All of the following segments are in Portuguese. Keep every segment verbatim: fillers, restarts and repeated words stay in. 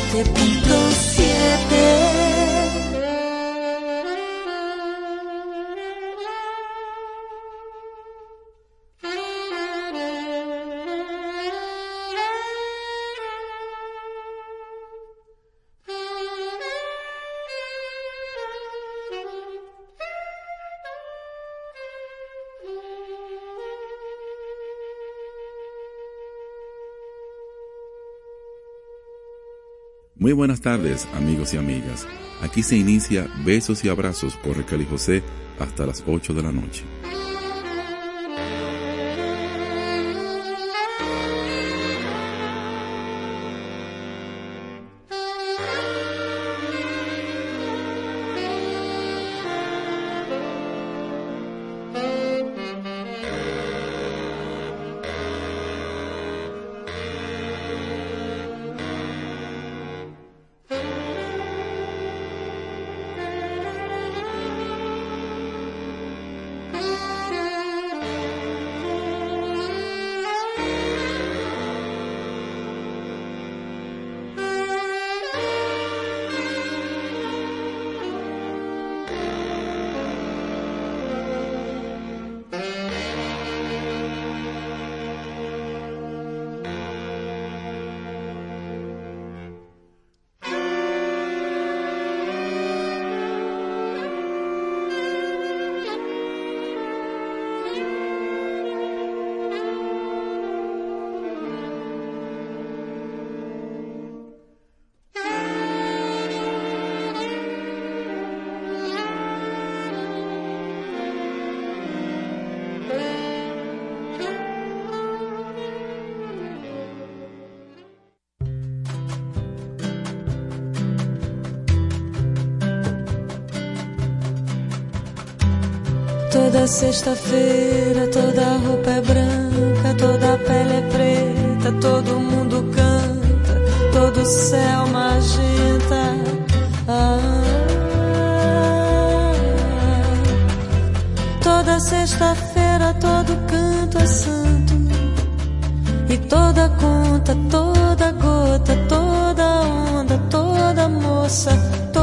siete punto siete. Muy buenas tardes, amigos y amigas. Aquí se inicia Besos y Abrazos por Raquel y José hasta las ocho de la noche. Toda sexta-feira, toda a roupa é branca, toda a pele é preta, todo mundo canta, todo o céu magenta. Ah, toda sexta-feira, todo canto é santo, e toda conta, toda gota, toda onda, toda moça,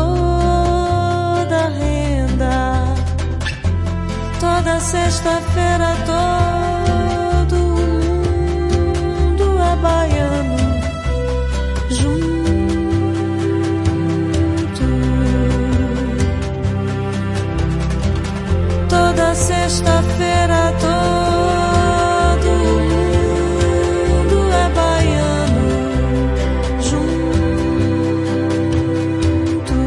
toda renda. Toda sexta-feira todo mundo é baiano junto. Toda sexta-feira todo mundo é baiano junto.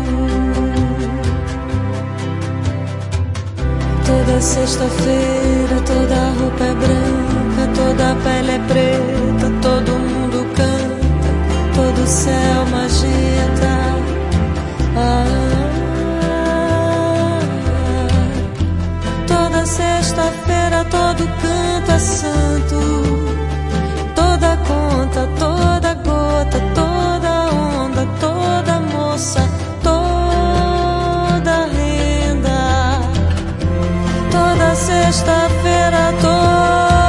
Toda sexta-feira, toda a roupa é branca, toda a pele é preta, todo mundo canta, todo o céu magenta. Ah, toda sexta-feira, todo canto é santo, toda conta, toda gota, toda onda, toda moça, toda renda. Toda sexta-feira, todo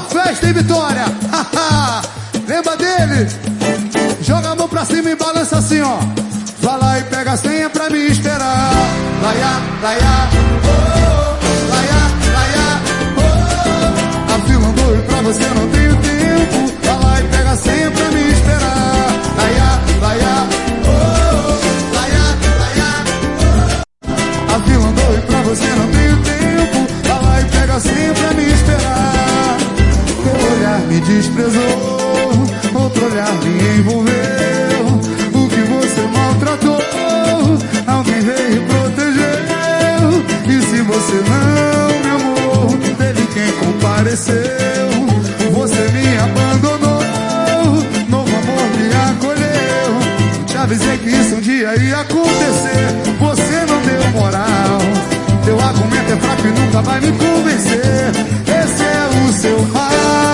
festa em Vitória. Lembra dele? Joga a mão pra cima e balança assim, ó. Vai lá e pega a senha pra me esperar. Laia, laia, oh, laia, laia, oh. A fila andou e pra você não tenho tempo. Vai lá e pega a senha pra me esperar. Laia, laia, oh, laia, laia, oh. A fila andou e pra você não tenho tempo. Vai lá e pega a senha pra me esperar. Teu olhar me desprezou, outro olhar me envolveu. O que você maltratou, alguém veio e protegeu. E se você não me amou, teve quem compareceu. Você me abandonou, novo amor me acolheu. Te avisei que isso um dia ia acontecer. Você não deu moral, teu argumento é fraco e nunca vai me convencer. Esse é o seu mal.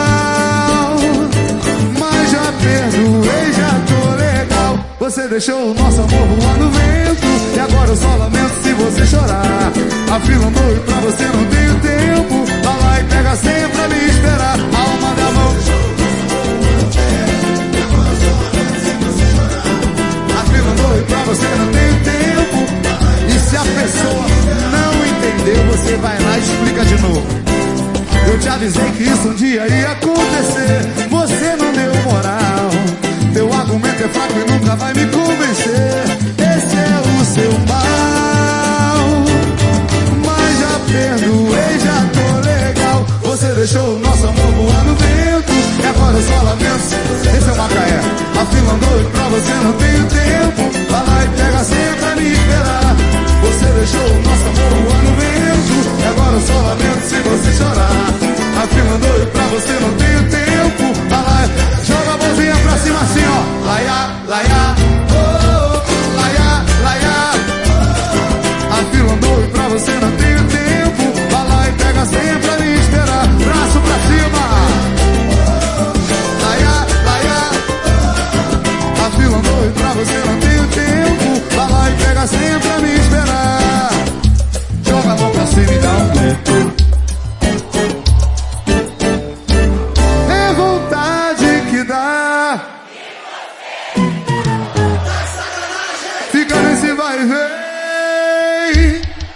Mas já perdoei, já tô legal. Você deixou o nosso amor voar no vento. E agora eu só lamento se você chorar. A fila andou e pra você não tenho tempo. Vai lá e pega a senha pra me esperar. Alma da mão. A fila andou e pra você não tenho tempo. E se a pessoa não entendeu, você vai lá e explica de novo. Eu te avisei que isso um dia ia acontecer. Você não deu moral, teu argumento é fraco e nunca vai me convencer. Esse é o seu mal. Mas já perdoei, já tô legal. Você deixou o nosso amor voar no vento. E agora eu só lamento. Esse é o Macaé. A fila andou e pra você não tenho tempo. Vai lá e pega a senha pra me esperar. Você deixou o nosso amor voar no vento. E agora eu só lamento se você chorar. A fila andou e pra você não tenho tempo. Vai lá, joga a mãozinha pra cima assim, ó. Laia, laia, oh, laia, laia. A fila andou e pra você não tenho tempo. Vai lá e pega a senha pra me esperar. Braço pra cima. Laia, laia. A fila andou e pra você não tenho tempo. Vai lá e pega a senha pra me esperar. Joga a mão pra cima e dá um tempo. É vontade que dá. Fica nesse vai e vem.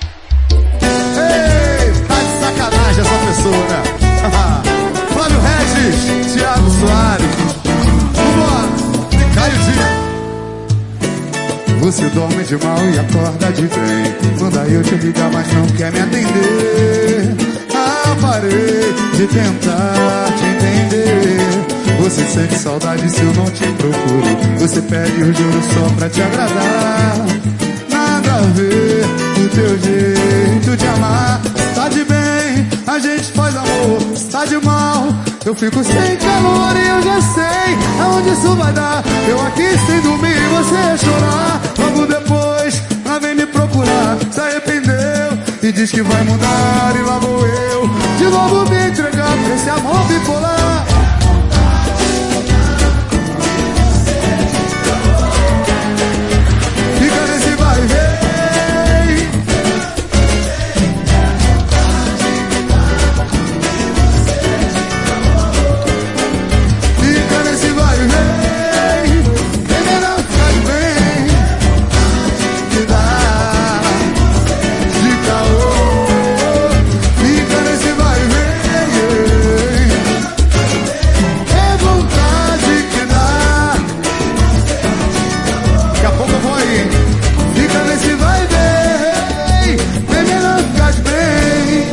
Ei, tá de sacanagem essa pessoa, né? Flávio Regis, Thiago Soares. Vambora, e cai o dia. Você dorme de mal e acorda de bem. Manda eu te ligar, mas não quer me atender. Ah, parei de tentar te entender. Você sente saudade se eu não te procuro. Você pede o juro só pra te agradar. Nada a ver o teu jeito de amar. Tá de bem, a gente faz amor. Tá de mal, eu fico sem calor e eu já sei aonde isso vai dar. Eu aqui sem dormir e você chorar. Logo depois, lá vem me procurar. Se arrependeu e diz que vai mudar. E lá vou eu, de novo me entregar pra esse amor bipolar. Fica nesse vai e vem. Fica nesse vai e vem. Vem melhor ficar de bem. Que dá de caô. Fica nesse vai e vem. É vontade que dá. Daqui a pouco eu vou aí. Fica nesse vai e vem. Vem melhor ficar de bem.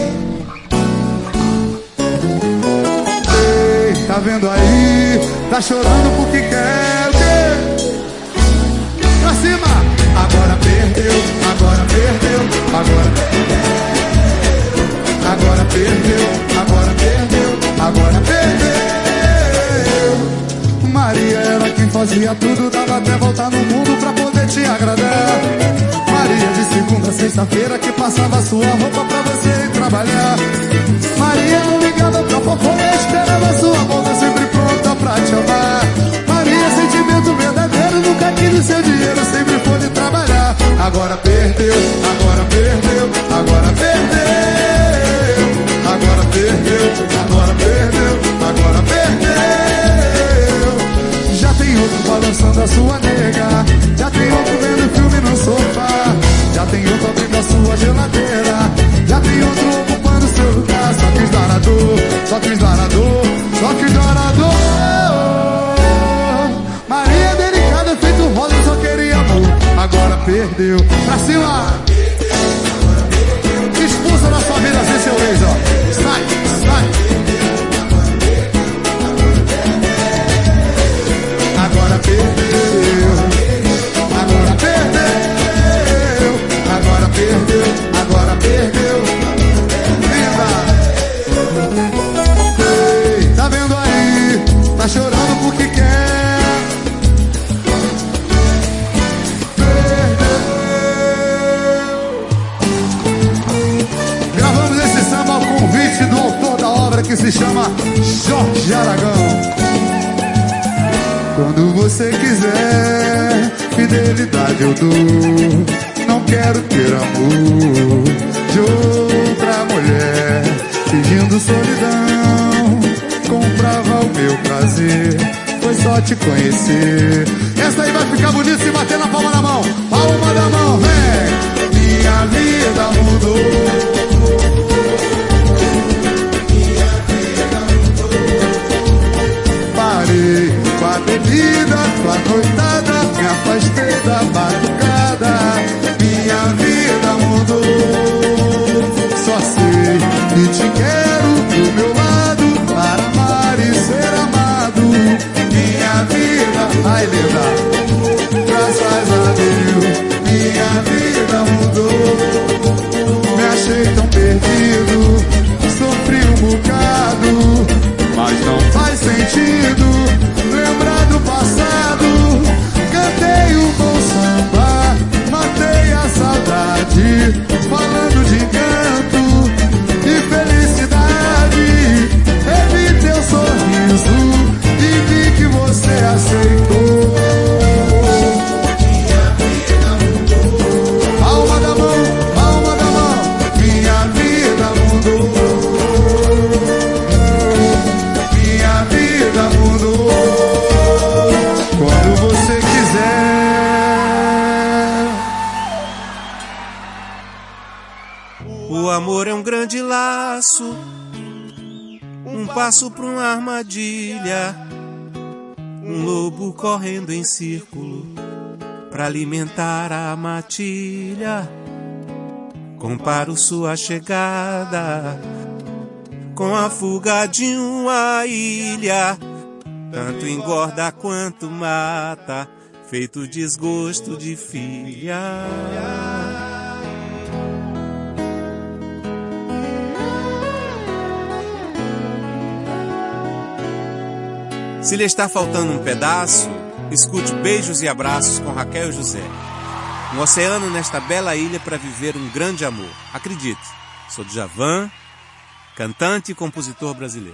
Ei, tá vendo aí? Tá chorando porque quer o quê? Pra cima! Agora perdeu, agora perdeu, agora perdeu. Agora perdeu, agora perdeu, agora perdeu. Maria era quem fazia tudo, dava até voltar no mundo pra poder te agradar. Maria de segunda a sexta-feira que passava sua roupa pra você ir trabalhar. Maria não ligava pra fofoca, esperava sua volta sempre pronta pra te amar. Maria, sentimento verdadeiro, nunca quis o seu dinheiro, sempre foi de trabalhar. Agora perdeu, agora perdeu, agora perdeu. Agora perdeu, agora perdeu. perdeu. Pra cima! Expulsa da sua vida assim, seu ex, ó. Sai, sai. Agora perdeu. Agora perdeu. Agora perdeu. Agora perdeu. Ei, tá vendo aí? Tá chorando porque quer. Do autor da obra que se chama Jorge Aragão. Quando você quiser, fidelidade eu dou. Não quero ter amor de outra mulher, fingindo solidão. Comprava o meu prazer, foi só te conhecer. Essa aí vai ficar bonita se bater na palma da mão. Palma da mão, vem. Minha vida mudou. Parei com a bebida, com a noitada, me afastei da madrugada. Minha vida mudou. Só sei que te quero do meu lado, para amar e ser amado. Minha vida, ai linda, graças a Deus. Minha vida mudou. Me achei tão perdido, sofri um bocado, mas não faz sentido lembrar do passado. Cantei um bom samba, matei a saudade, falando de encanto e felicidade. Revi teu sorriso e vi que você aceitou. Minha vida mudou. Palma da mão, palma da mão. Minha vida mudou. Quando você quiser. O amor é um grande laço, um passo para uma armadilha, um lobo correndo em círculo para alimentar a matilha. Comparo sua chegada com a fuga de uma ilha, tanto engorda quanto mata, feito desgosto de filha. Se lhe está faltando um pedaço, escute Beijos e Abraços com Raquel e José. Um oceano nesta bela ilha para viver um grande amor. Acredite, sou Djavan, cantante e compositor brasileiro.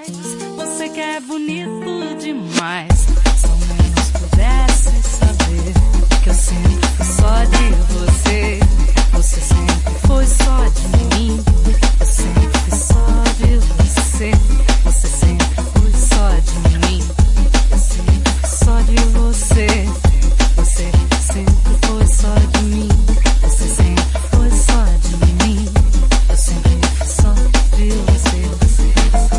Você que é bonito demais. Se ao menos pudesse saber que eu sempre fui só de você. Você sempre foi só de mim. Eu sempre fui só de você. Você sempre foi só de mim. Eu sempre fui só de você. Você sempre foi só de mim. Você sempre foi só de mim. Eu sempre fui só de você. Você,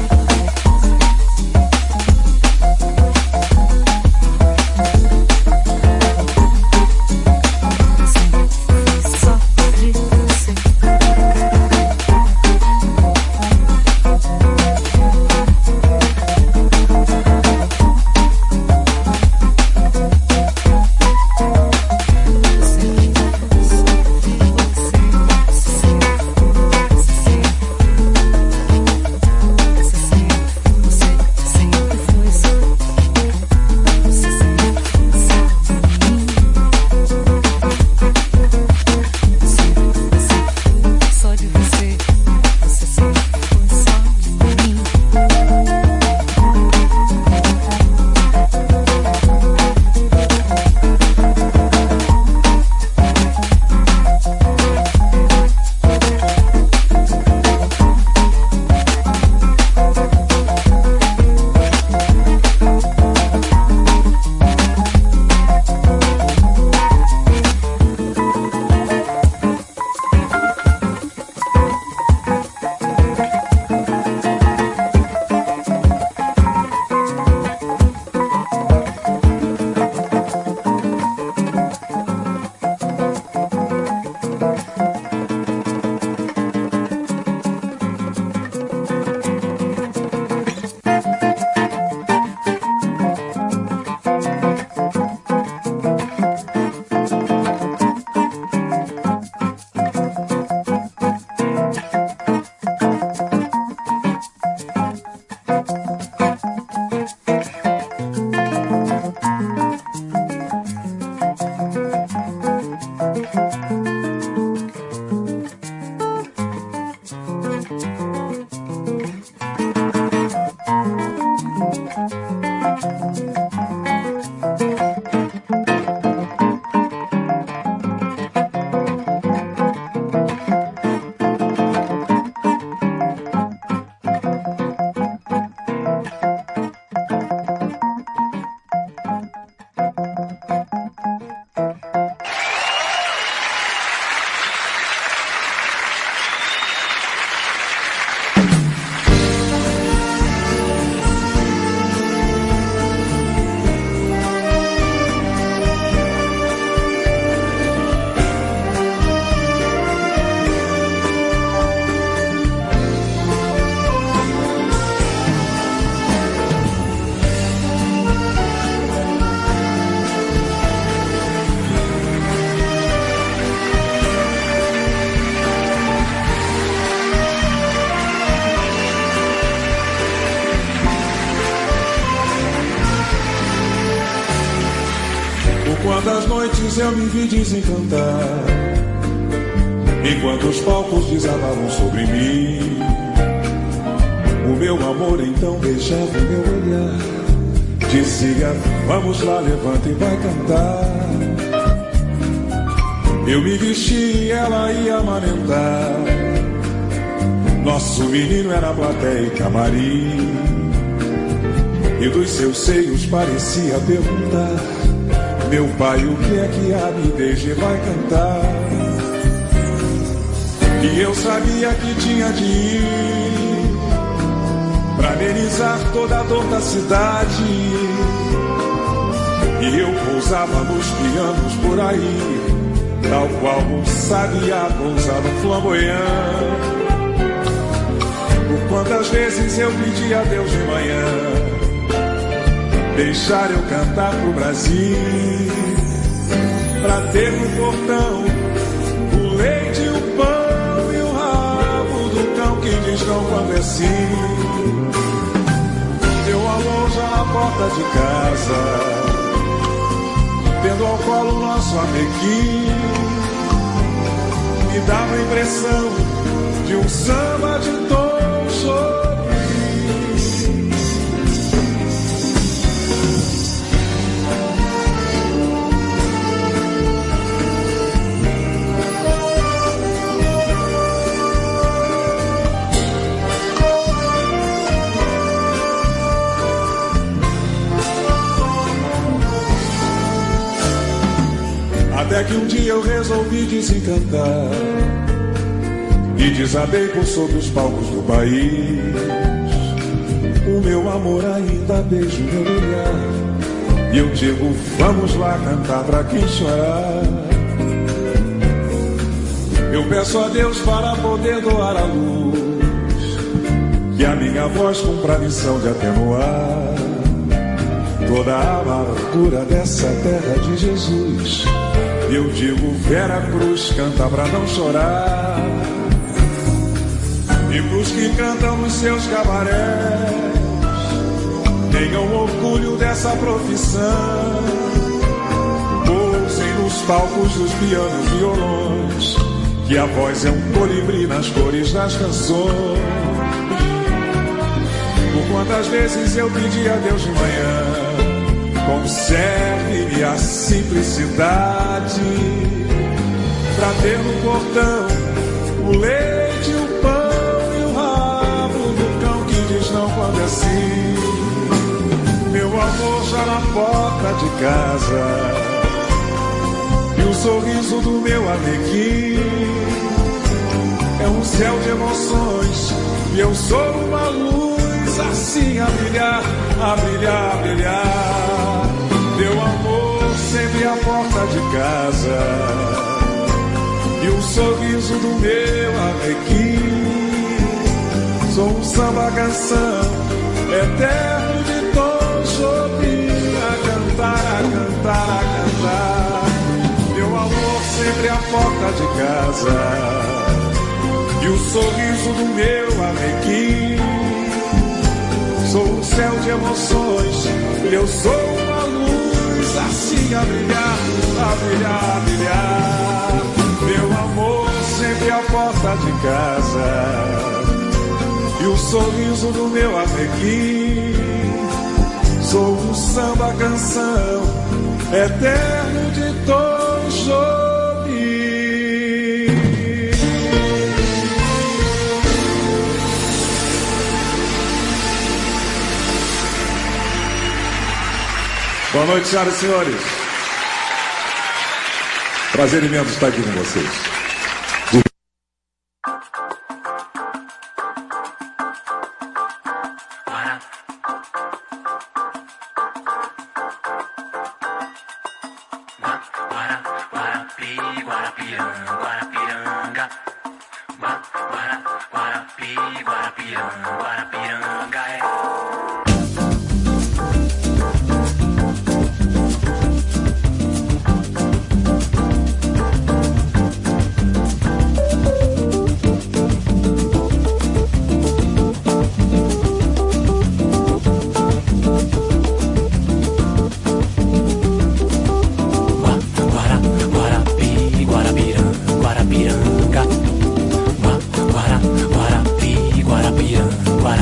Quantas noites eu me vi desencantar, enquanto os palcos desabavam sobre mim. O meu amor então beijava o meu olhar, dizia: vamos lá, levanta e vai cantar. Eu me vesti e ela ia amamentar. Nosso menino era plateia e camarim, e dos seus seios parecia perguntar: meu pai, o que é que a me deixe vai cantar? E eu sabia que tinha de ir pra amenizar toda a dor da cidade. E eu pousava nos pianos por aí, tal qual um sabiá pousa no flamboyant. Por quantas vezes eu pedi a Deus de manhã deixar eu cantar pro Brasil, pra ter no portão o leite, o pão e o rabo do cão que diz não quando é sim. Deu alô já na porta de casa, tendo ao colo o nosso amiguinho, me dava a impressão de um samba de tom sorriso. que um dia eu resolvi desencantar e desabei por sobre os palcos do país. O meu amor ainda beija o meu olhar e eu digo, vamos lá cantar pra quem chorar. Eu peço a Deus para poder doar a luz, que a minha voz cumpra a missão de atenuar toda a amargura dessa terra de Jesus. E eu digo, Vera Cruz, canta pra não chorar. E pros que cantam nos seus cabarés, tenham orgulho dessa profissão. Pousem nos palcos dos pianos e violões, que a voz é um colibri nas cores das canções. Por quantas vezes eu pedi a Deus de manhã, conserve-me a simplicidade, pra ter no portão o leite, o pão e o rabo do cão que diz não quando é sim. Meu amor já na porta de casa, e o sorriso do meu alegria é um céu de emoções, e eu sou uma luz assim a brilhar, a brilhar, a brilhar. Meu amor sempre à porta de casa, e o sorriso do meu alegria. Sou um samba canção eterno de Tom Jobim, a cantar, a cantar, a cantar. Meu amor sempre à porta de casa, e o sorriso do meu alegria. Sou um céu de emoções, eu sou uma luz assim a brilhar, a brilhar, a brilhar. Meu amor sempre à porta de casa, e o sorriso do meu alegria. Sou um samba canção eterno de Tom Jobim. Boa noite, senhoras e senhores. Prazer imenso estar aqui com vocês. Guarapiranga,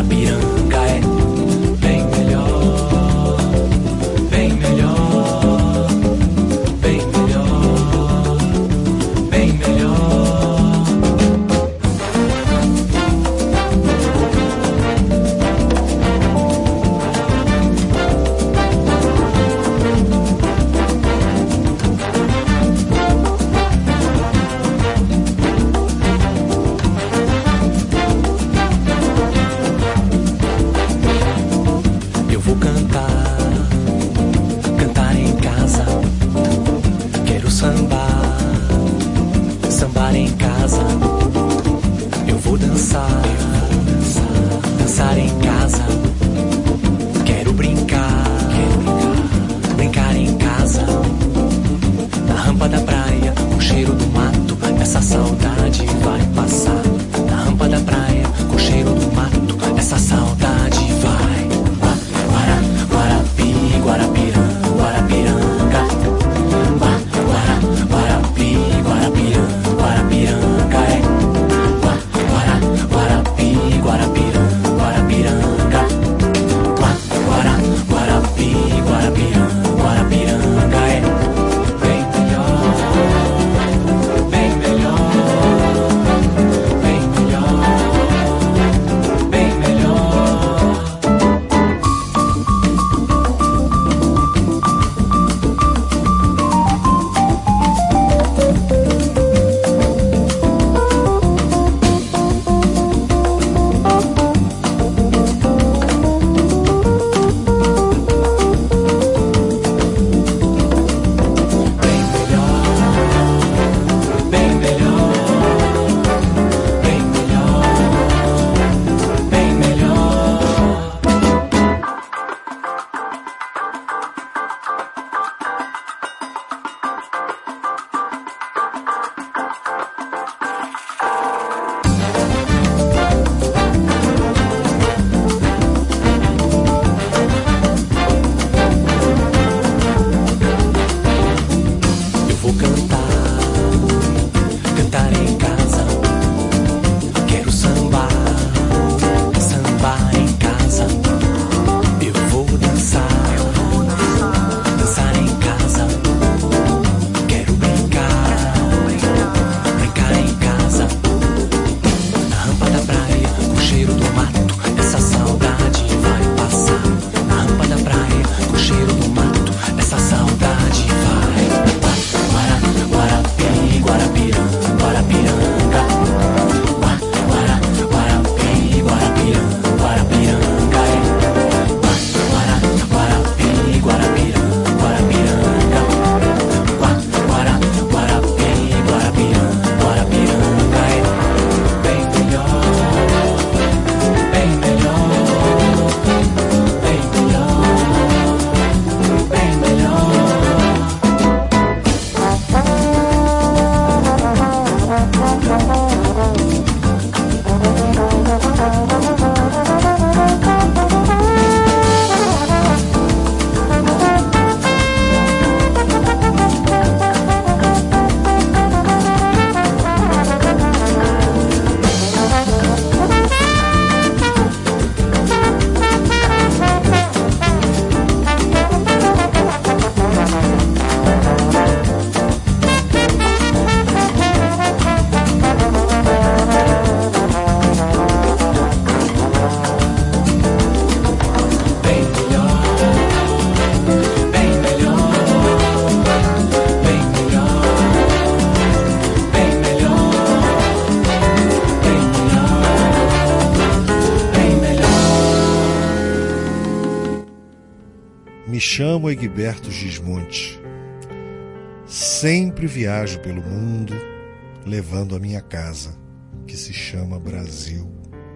Me chamo Egberto Gismonte. Sempre viajo pelo mundo, levando a minha casa, que se chama Brasil.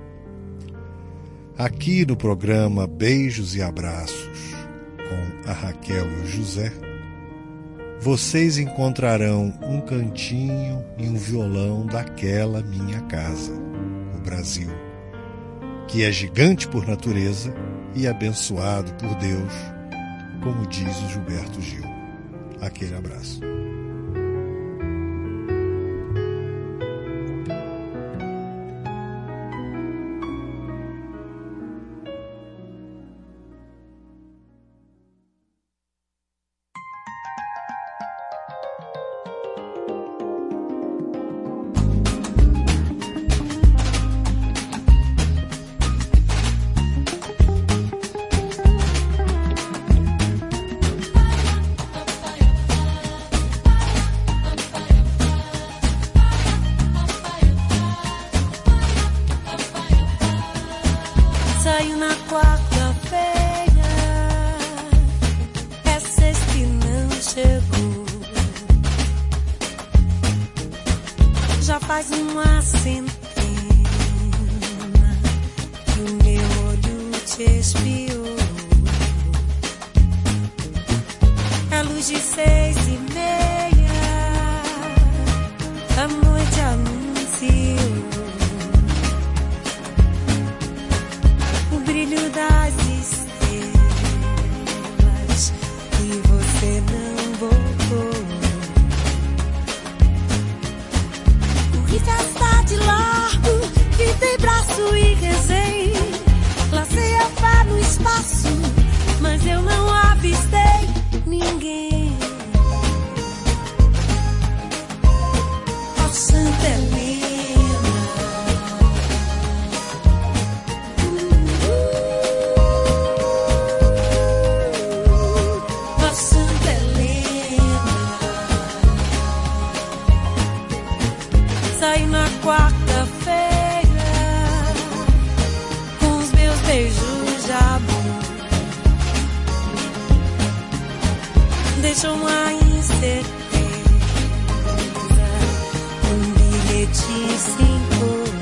Aqui no programa Beijos e Abraços, com a Raquel e o José, vocês encontrarão um cantinho e um violão daquela minha casa, o Brasil, que é gigante por natureza e abençoado por Deus, como diz o Gilberto Gil. Aquele abraço. Saio na quarta-feira, é sexta e não chegou. Já faz uma centena que o meu olho te espiou. É luz de seis e meia, a noite anunciou o brilho das estrelas e você não voltou. Corri festa de largo, que dei braço e rezei. Lacei a fé no espaço, mas eu não avistei ninguém. Ó Santa Helena, ó Santa Helena. Saí na quarta-feira com os meus beijos de amor. Deixou uma incerteza, um bilhete sem cor.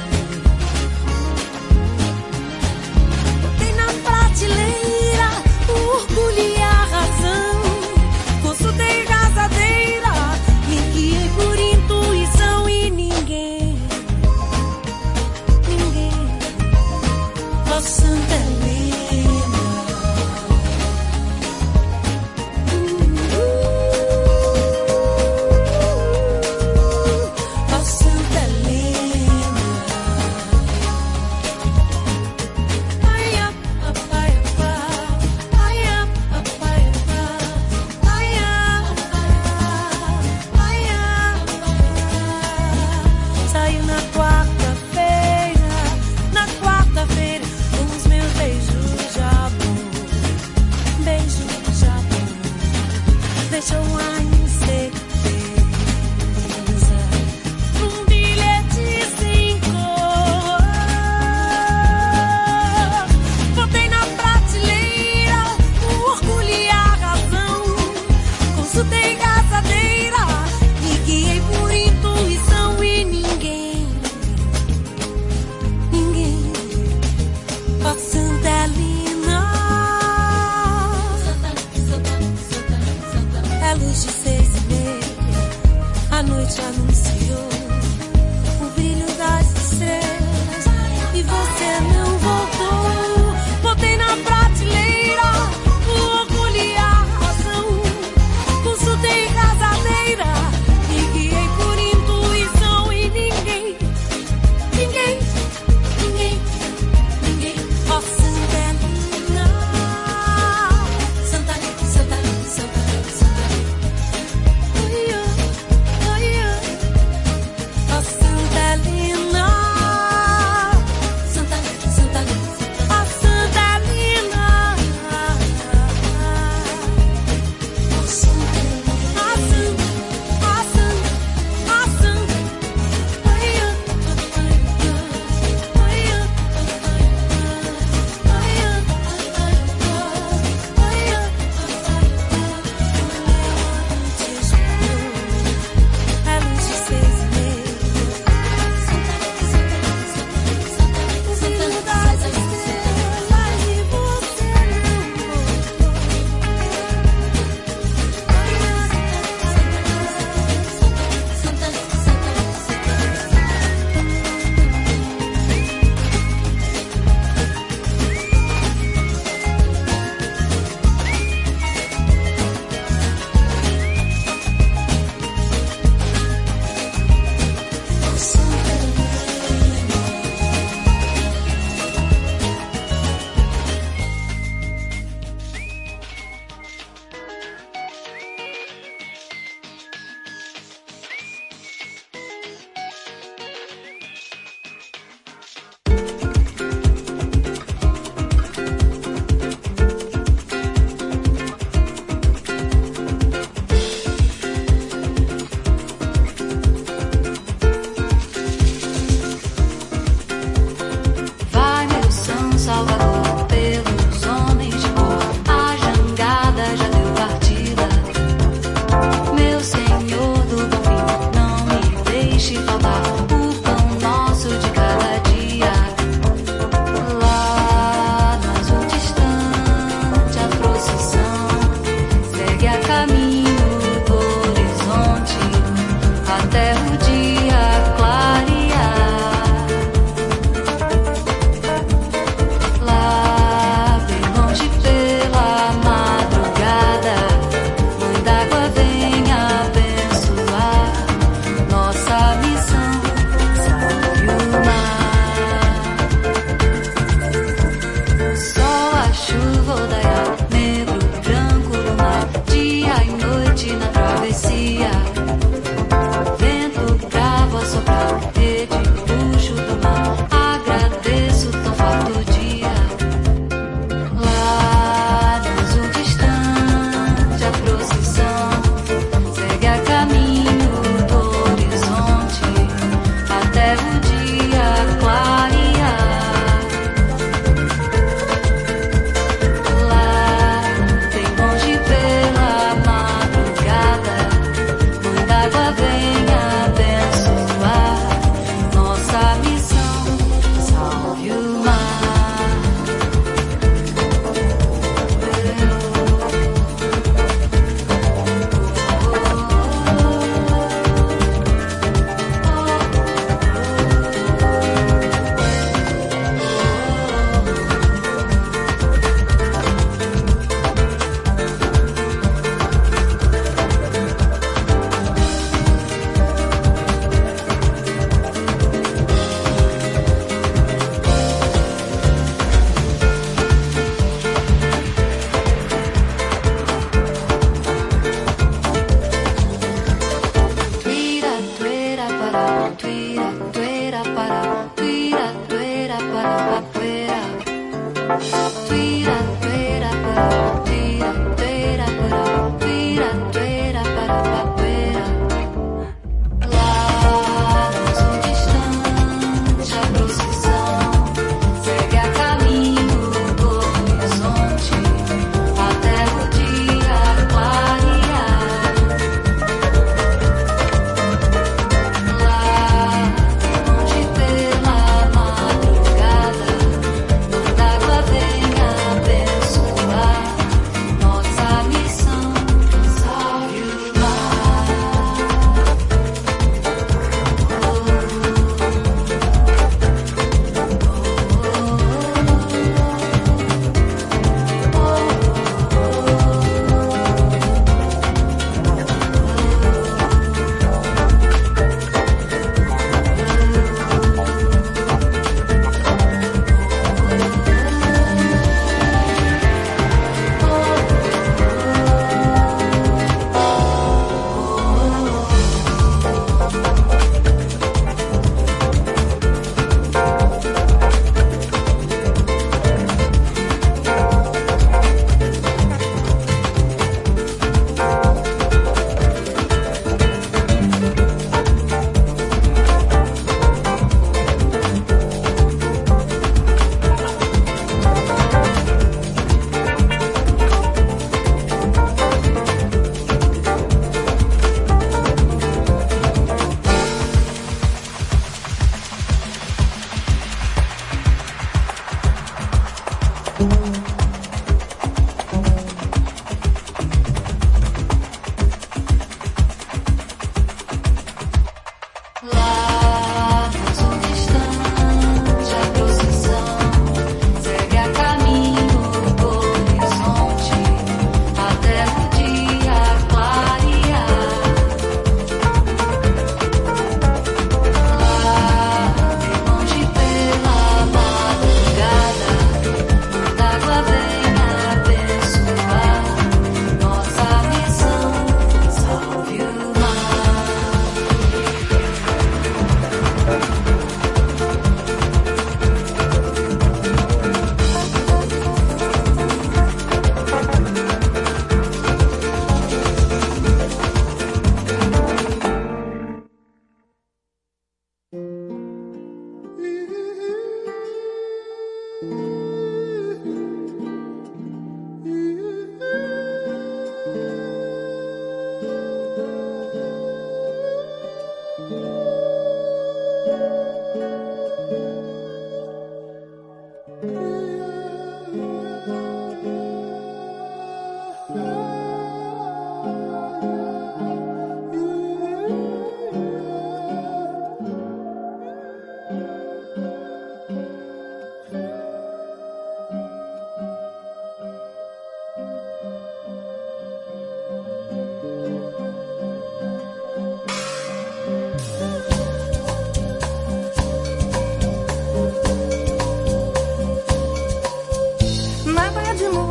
Botei na prateleira o orgulho e a razão. Consultei casadeira, me guiei por intuição e ninguém, ninguém, ó Santa Helena. Ó Santa Helena,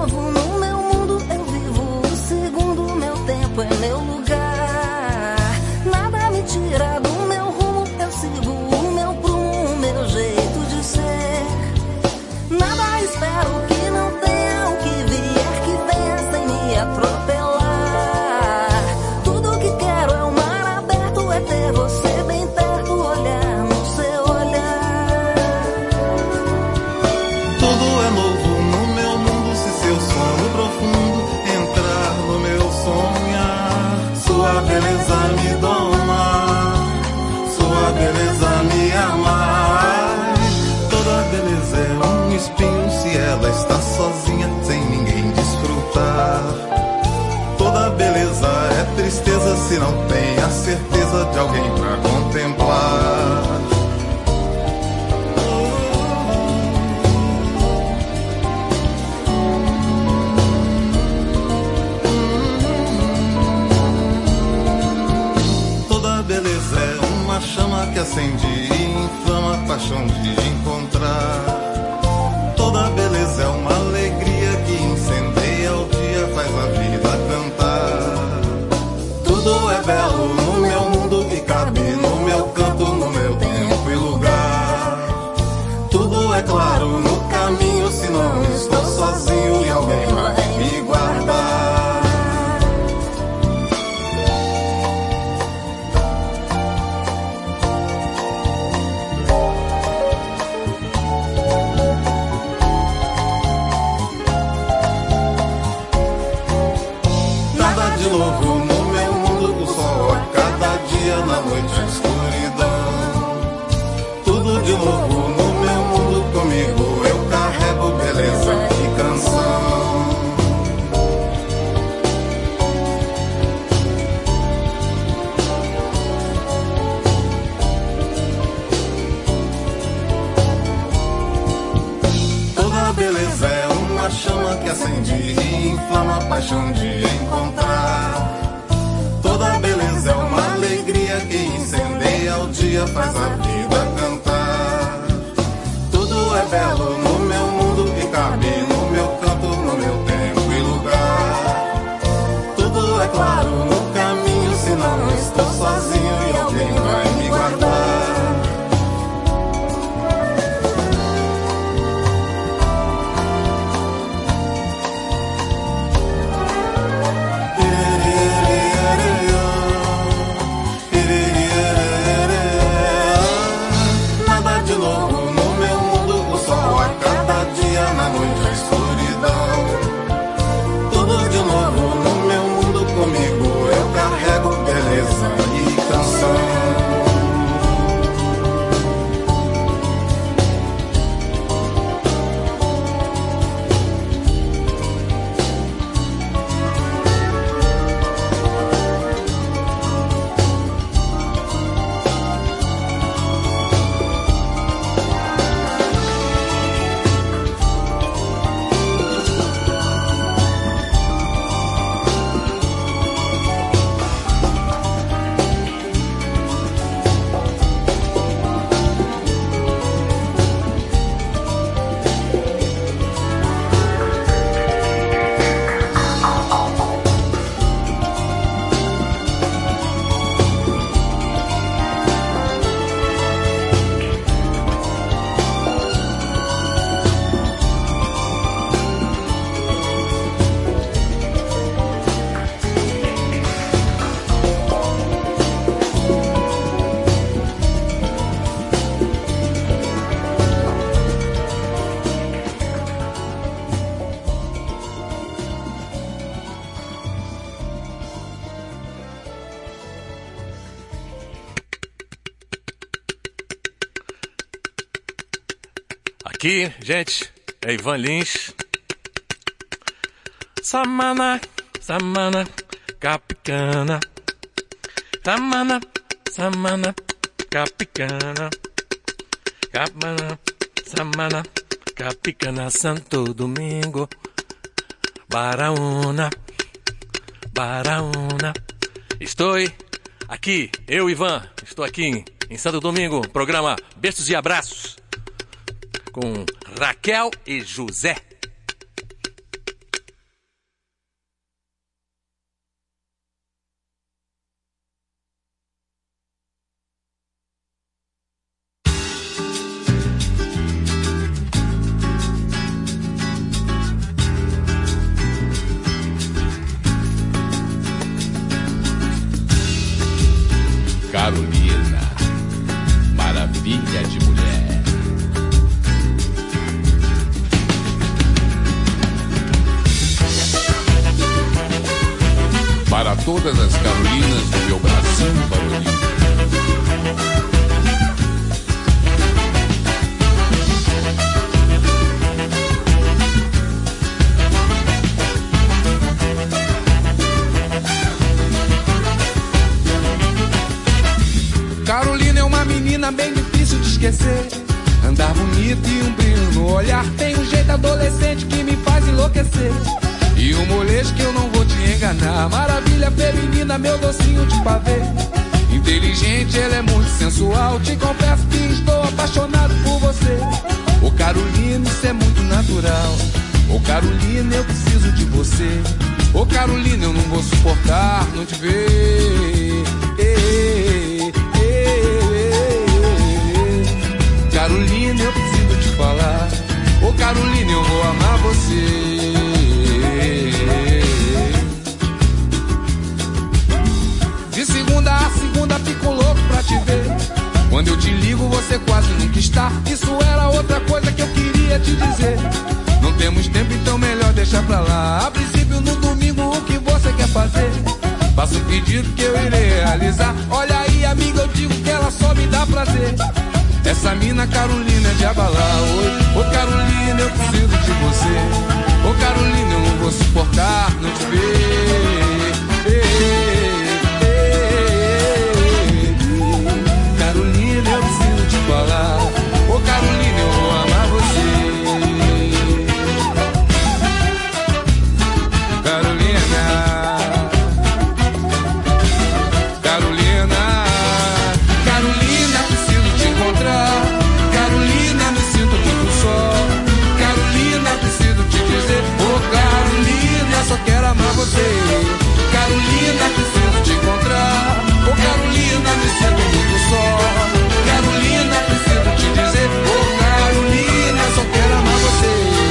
novo no meu mundo eu vivo. O segundo, meu tempo é meu lugar. Nada me tira do meu rumo, eu sigo o meu prumo, o meu jeito de ser. Nada espero que não tenha, o que vier que venha sem me atropelar. Tudo que quero é o mar aberto, é ter você bem perto, olhar no seu olhar. Tudo é novo no meu mundo, se seu sono profundo entrar no meu sonhar. Sua beleza me domar, sua beleza me amar. Toda beleza é um espinho se ela está sozinha, sem ninguém desfrutar. Toda beleza é tristeza se não tem a certeza de alguém pra contemplar. Toda beleza é uma chama que acende e inflama a paixão de encontrar. Toda beleza é uma alegria que incendeia o dia, faz a vida cantar. Tudo é belo no meu mundo e cabe no meu canto, no meu tempo e lugar. Tudo é claro no caminho, se não estou sozinho e alguém vai me guardar. Nada de novo no meu mundo, o sol a cada dia, na noite a escuridão. Tudo de novo no meu mundo, comigo eu carrego beleza e canção. Toda beleza é uma chama que acende e inflama a paixão de encontrar. Toda beleza é uma alegria que incendeia o dia, faz a vida cantar. Tudo é belo no meu mundo e cabe no meu canto, no meu tempo e lugar. Tudo é claro no caminho, se não estou sozinho e alguém vai me guardar. Nada de novo no meu mundo, o sol a cada dia, na noite a escuridão. Tudo de novo no meu mundo, comigo eu carrego beleza e canção. Aqui, gente, é Ivan Lins. Samana, Samana, Capicana. Samana, Samana, Capicana. Capana, Samana, Capicana, Santo Domingo. Baraúna, Baraúna. Estou aqui, eu, Ivan, estou aqui em Santo Domingo, programa Beijos e Abraços, com Raquel e José. todas as Carolinas do meu Brasil varonil. Carolina é uma menina bem difícil de esquecer. Andar bonito e um brilho no olhar. Tem um jeito adolescente que me faz enlouquecer. E um molejo que eu não vou te enganar. Maravilha feminina, meu docinho de pavê. Inteligente, ela é muito sensual. Te confesso que estou apaixonado por você. Ô Carolina, isso é muito natural. Ô Carolina, eu preciso de você. Ô Carolina, eu não vou suportar não te ver. Ei, Carolina, eu preciso te falar. Ô Carolina, eu vou amar você. De segunda a segunda fico louco pra te ver. Quando eu te ligo você quase nunca está. Isso era outra coisa que eu queria te dizer. Não temos tempo, então melhor deixar pra lá. A princípio no domingo o que você quer fazer? Faça um pedido que eu irei realizar. Olha aí amiga, eu digo que ela só me dá prazer. Essa mina Carolina é de abalar. Ô, ô Carolina, eu preciso de você. Ô Carolina, eu não vou suportar não te ver. Ei, ei, ei, Carolina, eu preciso te falar. Ô Carolina, eu vou amar você. Carolina, Carolina, Carolina, preciso te encontrar. Carolina, me sinto muito só. Carolina, preciso te dizer. Ô Carolina, só quero amar você. Carolina, preciso te encontrar. Ô Carolina, me sinto muito só. Carolina, preciso te dizer. Ô Carolina, só quero amar você.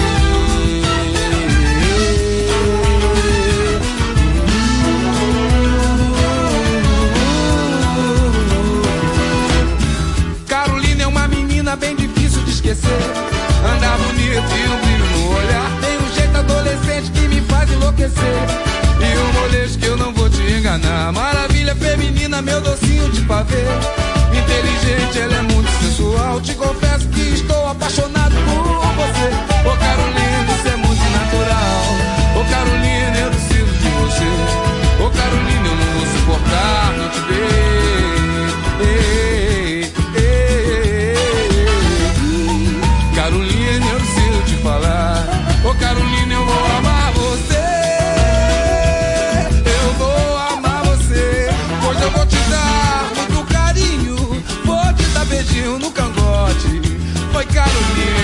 Carolina é uma menina bem difícil de esquecer. Andar bonito e um brilho no olhar. Tem um jeito adolescente que me faz enlouquecer. E um molejo que eu não vou te enganar. Maravilha feminina, meu docinho de pavê. Inteligente, ela é muito sensual. Te confesso que estou apaixonado por você. Ô Carolina, isso é muito natural. Ô Carolina, eu preciso de você. Ô Carolina, eu não vou suportar não te ver. Ei, ei, ei, Carolina, eu preciso te falar. Ô Carolina, eu vou amar você. Eu vou amar você. Pois eu vou te dar muito carinho. Vou te dar beijinho no cangote. Foi Carolina.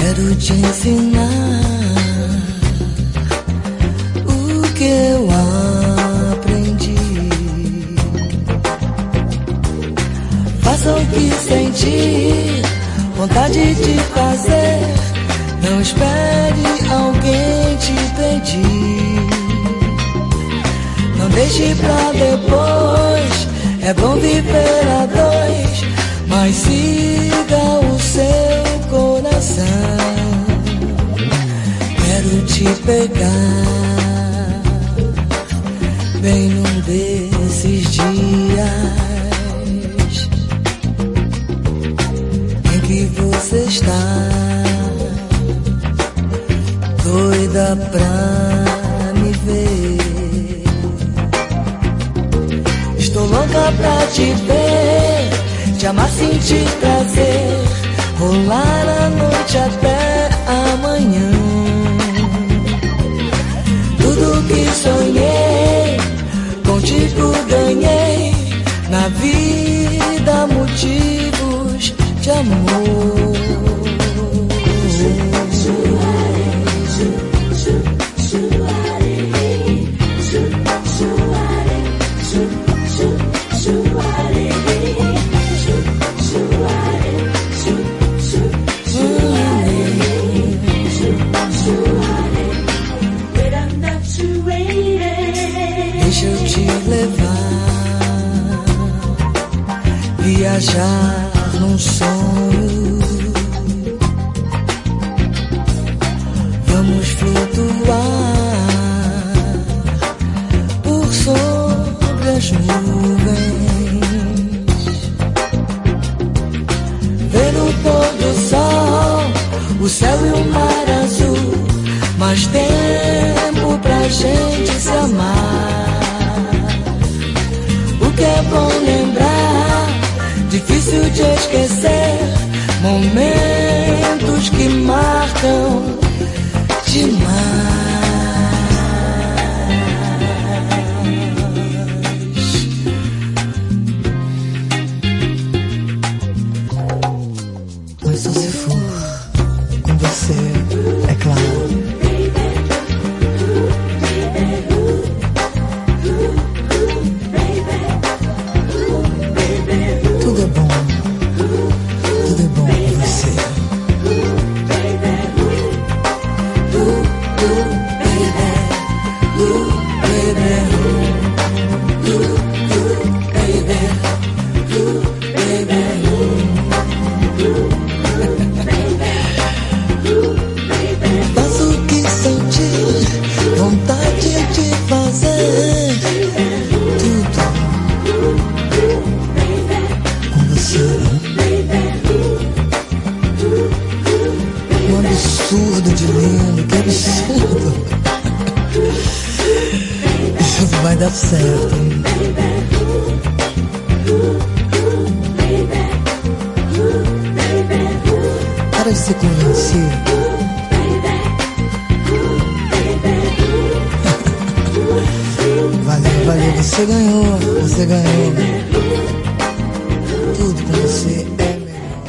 Quero te ensinar o que eu aprendi. Faça o que sentir, vontade de fazer. Não espere alguém te pedir. Não deixe pra depois. É bom viver a dois, mas siga o seu coração. Quero te pegar bem num desses dias em que você está doida pra me ver. Estou louca pra te ver, te amar, sentir prazer, rolar a noite até amanhã. Tudo que sonhei, contigo ganhei. Na vida motivos de amor. Deixa eu te levar, viajar num sonho. Vamos flutuar por sobre as nuvens, ver o pôr do sol, o céu e o mar azul. Mais tempo pra gente se amar. O que é bom lembrar, difícil de esquecer. Momentos que marcam demais. Mas só se for com você, é claro. Tudo é bom, tudo é bom com você. Faço o que sentir, vontade de fazer tudo com você. Um absurdo de lindo, que absurdo. Isso vai dar certo. Para de se convencer. Valeu, valeu, você ganhou, você ganhou. Tudo com você é melhor.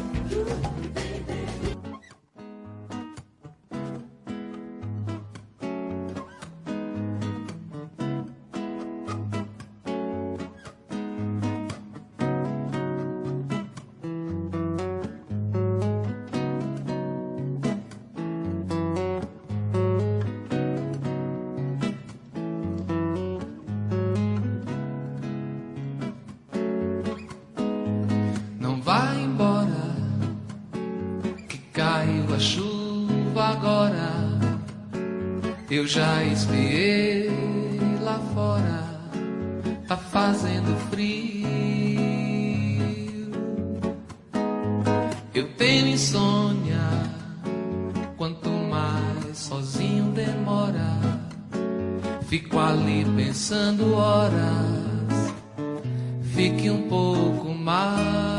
Vai embora, que caiu a chuva agora. Eu já espiei lá fora, tá fazendo frio. Eu tenho insônia, quanto mais sozinho demora. Fico ali pensando horas, fique um pouco mais.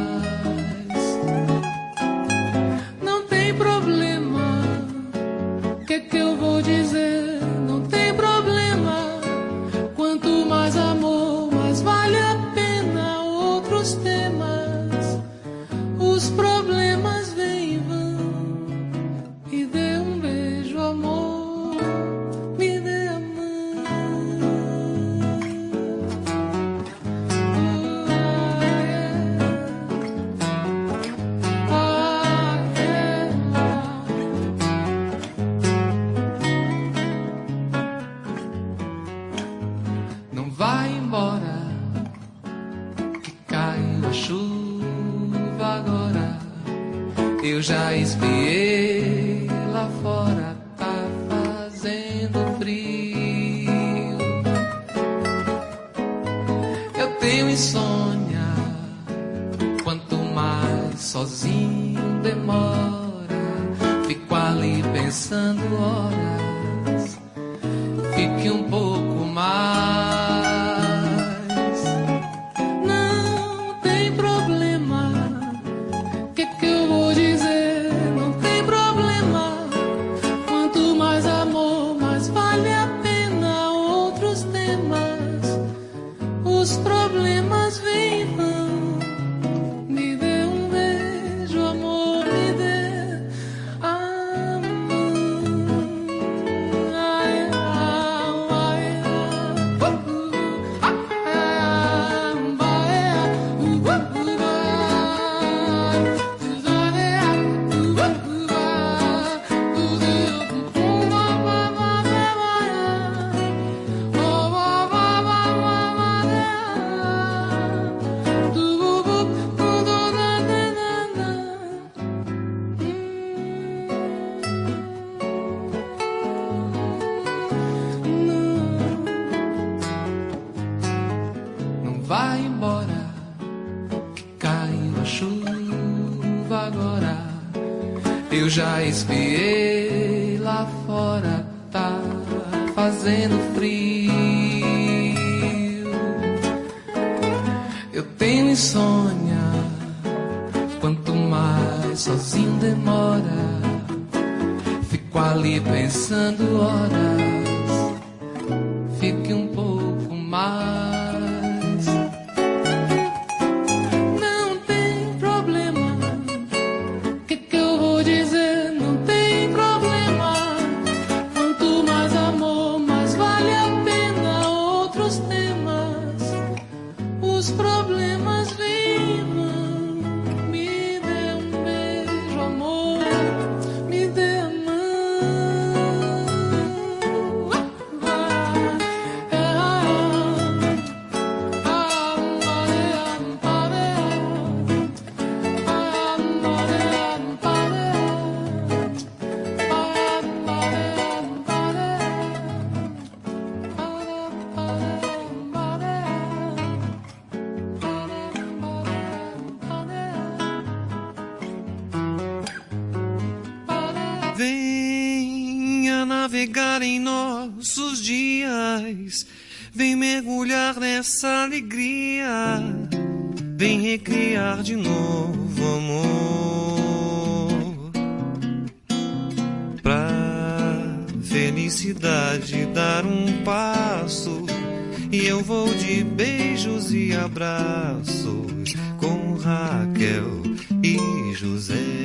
Não tem problema, que que eu vou dizer? Não tem problema. Quanto mais amor, mais vale a pena. Outros temas, os problemas vêm e vão. Eu já espiei lá fora, tá fazendo frio. Eu tenho insônia, quanto mais sozinho demora, fico ali pensando horas, fique um pouco mais. Não tem problema, que que eu vou dizer? Não tem problema. Quanto mais amor, mais vale a pena outros temas. Os problemas vêm e vão. Me dê um beijo, amor, me dê a mão. Ai, ai, ai, ai. Não vai embora, caiu a chuva agora. Eu já espiei lá fora, tá fazendo frio. Eu tenho insônia, quanto mais sozinho demora, fico ali pensando horas, fique um pouco mais. Não tem problema, que que eu vou dizer? Não tem problema. Quanto mais amor, mais vale a pena outros temas. Os problemas vêm e vão. Me dê um beijo, amor, me dê a mão. Venha navegar em nossos dias, vem mergulhar nessa alegria, vem recriar de novo amor. Pra felicidade dar um passo, e eu vou de beijos e abraços com Raquel e José.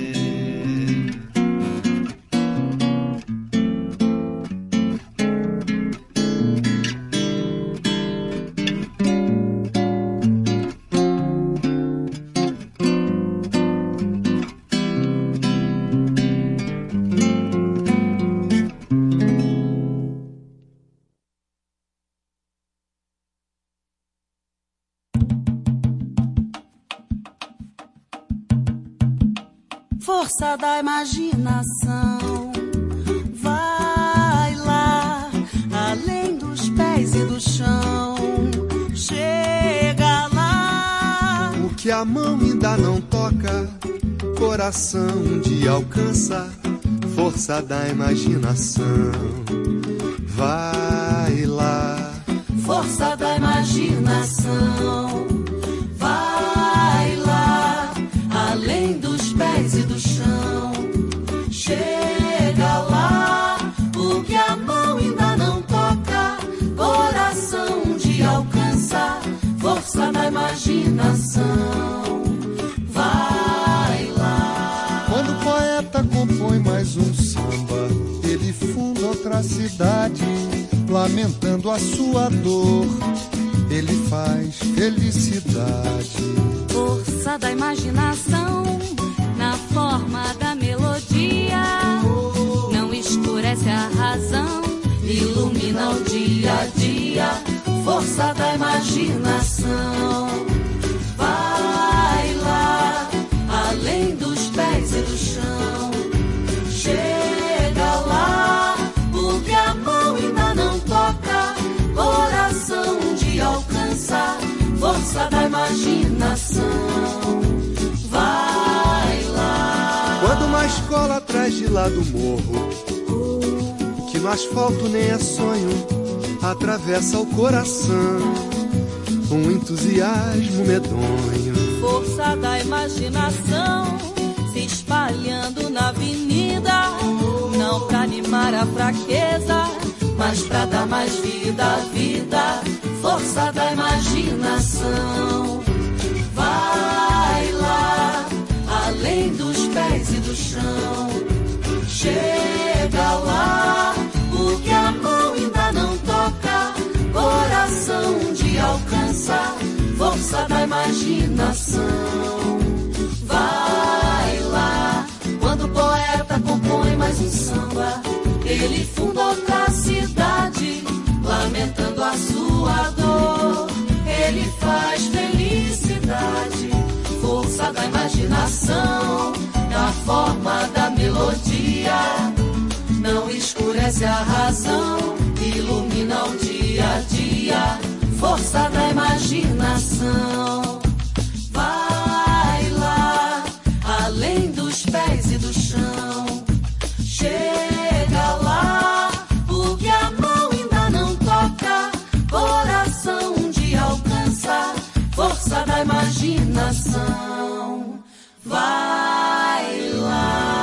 Força da imaginação, vai lá, além dos pés e do chão, chega lá. O que a mão ainda não toca, coração um dia alcança. Força da imaginação, vai lá. Força da imaginação, vai lá, além dos pés e do chão, chega lá. O que a mão ainda não toca, coração um dia alcança. Força da imaginação, vai lá. Quando o poeta compõe mais um samba, ele funda outra cidade, lamentando a sua dor, ele faz felicidade. Força da imaginação, na forma da melodia, não escurece a razão, ilumina o dia a dia. Força da imaginação, vai lá, além dos pés e do chão, força da imaginação. Vai lá. Quando uma escola atrás de lá do morro, que no asfalto nem é sonho, atravessa o coração, um entusiasmo medonho. Força da imaginação se espalhando na avenida, não pra animar a fraqueza, mas pra dar mais vida à vida. Força da imaginação. Vai lá, além dos pés e do chão. Chega lá, o que a mão ainda não toca, coração um dia alcança. Força da imaginação. Vai lá, quando o poeta compõe mais um samba, ele funda outra cidade, lamentando a sua dor. Ele faz felicidade. Força da imaginação, na forma da melodia, não escurece a razão, ilumina o dia a dia. Força da imaginação. Vai lá, além dos pés e do chão. Chega lá, o que a mão ainda não toca, coração um dia alcança. Força da imaginação. Vai lá.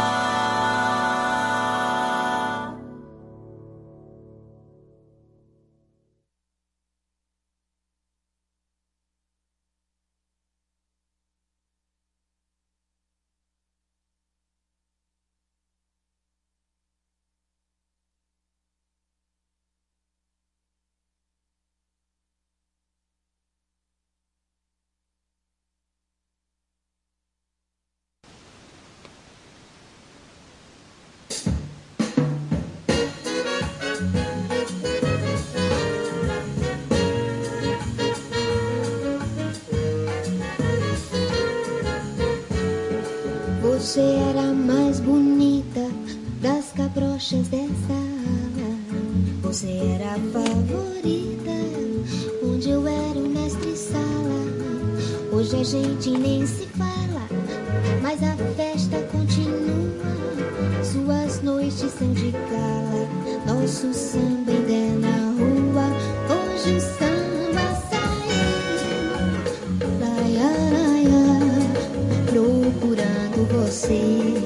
Você era a mais bonita das cabrochas dessa ala. Você era a favorita, onde eu era o mestre-sala. Hoje a gente nem se fala, mas a festa continua. Suas noites são de gala, nosso samba ainda é na rua. Hoje o samba saiu, laia, laia, procurando você.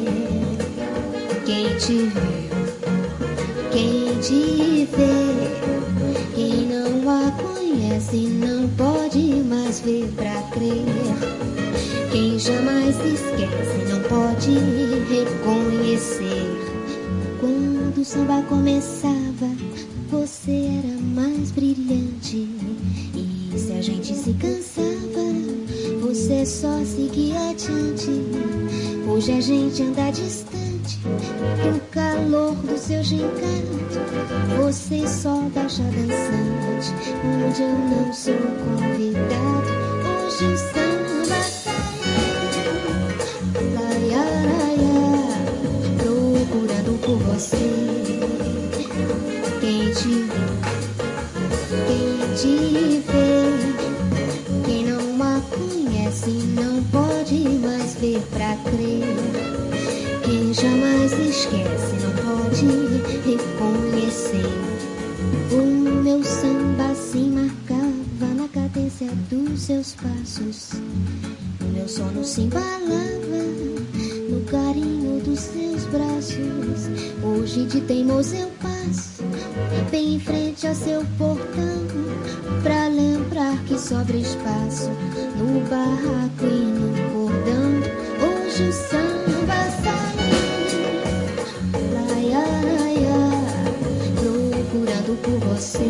Quem te viu, quem te vê, quem não a conhece não pode mais ver pra crer. Quem jamais se esquece não pode reconhecer. Quando o samba começava, você era mais brilhante. E se a gente se cansava, você só seguia adiante. Hoje a gente anda distante, no calor do seu encanto. Você só deixa dançante, onde eu não sou convidado. Hoje o samba saiu, laia, laia, procurando por você. Quem te viu, quem te vê, quem não a conhece não pode mais ver pra crer. Quem jamais esquece não pode reconhecer. O meu samba se marcava na cadência dos seus passos. O meu sono se embalava no carinho dos seus braços. Hoje de teimoso eu passo bem em frente ao seu portão, pra lembrar que sobra espaço no barraco e no cordão. Hoje o samba saiu, laia, laia, procurando por você.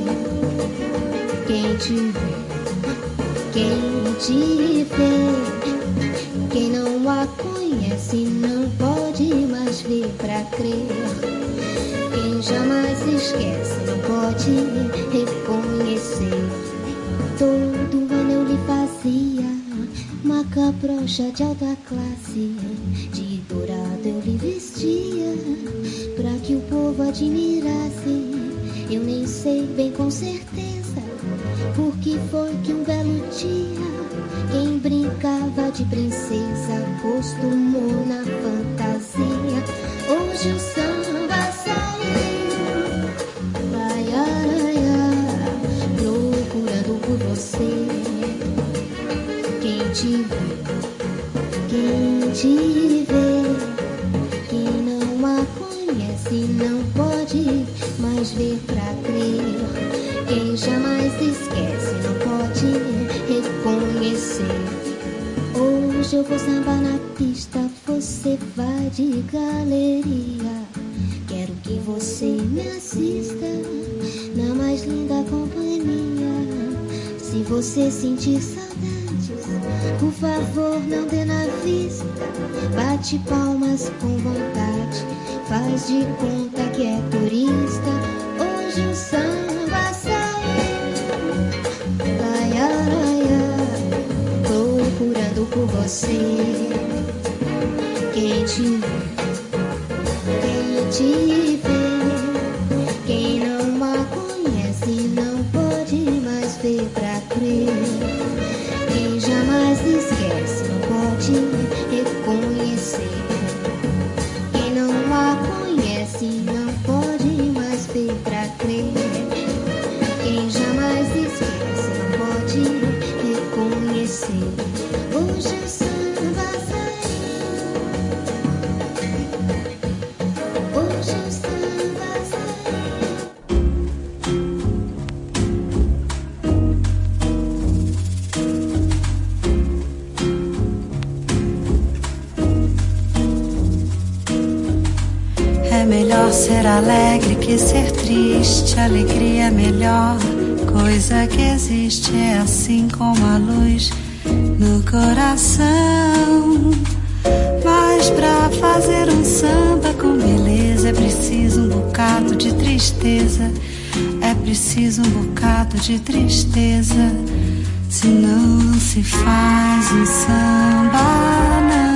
Quem te vê, quem te vê, quem não a conhece não pode mais ver pra crer. Quem jamais se esquece não pode reconhecer. Todo ano eu lhe fazia uma cabrocha de alta classe, de dourado eu lhe vestia, pra que o povo admirasse. Eu nem sei bem com certeza por que foi que um belo Hoje eu vou sambar na pista, você vai de galeria. Quero que você me assista na mais linda companhia. Se você sentir saudades, por favor não dê na vista. Bate palmas com vontade, faz de conta que é turista. Hoje o samba saiu, laia, laia. Tô procurando por você. Quem te Quem te vê, quem não a conhece, não pode mais ver pra crer. Quem jamais esquece, não pode reconhecer. Quem não a conhece, não pode mais ver pra crer. Quem jamais esquece, não pode reconhecer. Hoje o samba saiu. Hoje o samba É melhor ser alegre que ser triste. Alegria é melhor coisa que existe. É assim como a luz no coração. Mas pra fazer um samba com beleza é preciso um bocado de tristeza. É preciso um bocado de tristeza. Senão não se faz um samba, não.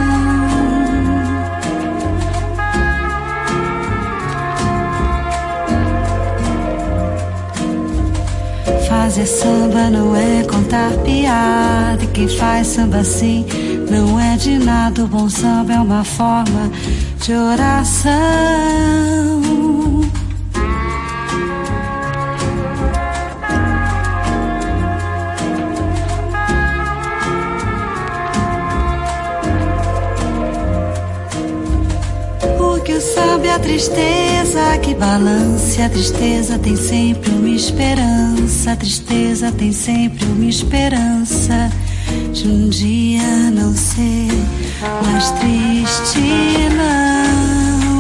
Fazer samba não é contar piada. E quem faz samba assim não é de nada. O bom samba é uma forma de oração. Porque o samba é a tristeza que balança. A tristeza tem sempre uma esperança. A tristeza tem sempre uma esperança de um dia não ser mais triste, não.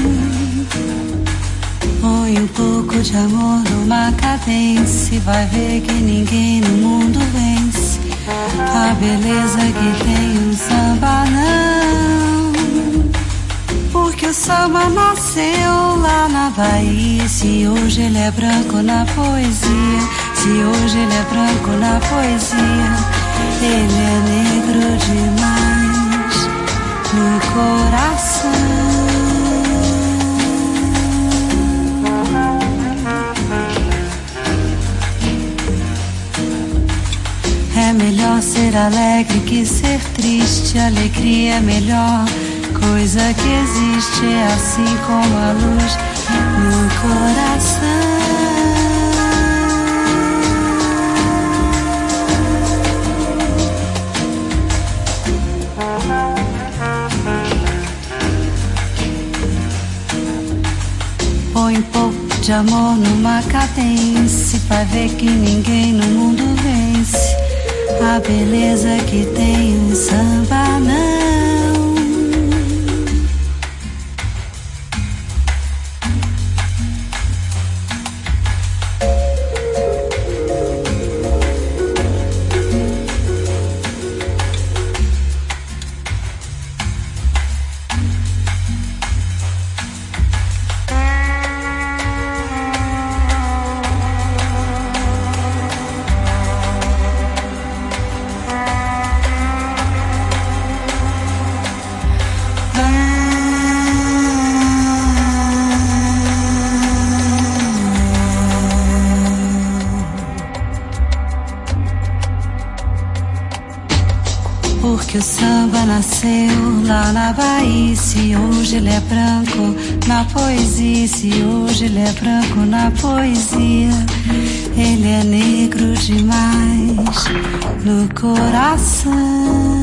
Põe um pouco de amor numa cadência e vai ver que ninguém no mundo vence a beleza que tem um samba, não. Porque o samba nasceu lá na Bahia. Se hoje ele é branco na poesia, se hoje ele é branco na poesia, ele é negro demais no coração. É melhor ser alegre que ser triste. Alegria é melhor coisa que existe. É assim como a luz no coração. Põe um pouco de amor numa cadência, vai ver que ninguém no mundo vence a beleza que tem um samba, não. Porque o samba nasceu lá na Bahia. Se hoje ele é branco na poesia, se hoje ele é branco na poesia, ele é negro demais no coração.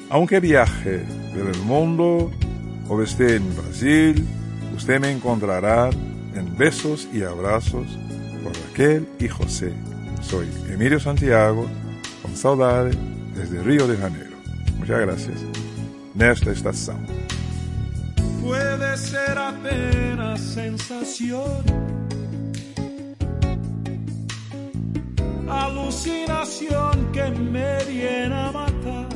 Aunque viaje por el mundo o esté en Brasil, usted me encontrará en Besos y Abrazos por Raquel y José. Soy Emilio Santiago, con saudade desde Río de Janeiro. Muchas gracias. Nesta estação. Puede ser apenas sensación, alucinación que me viene a matar.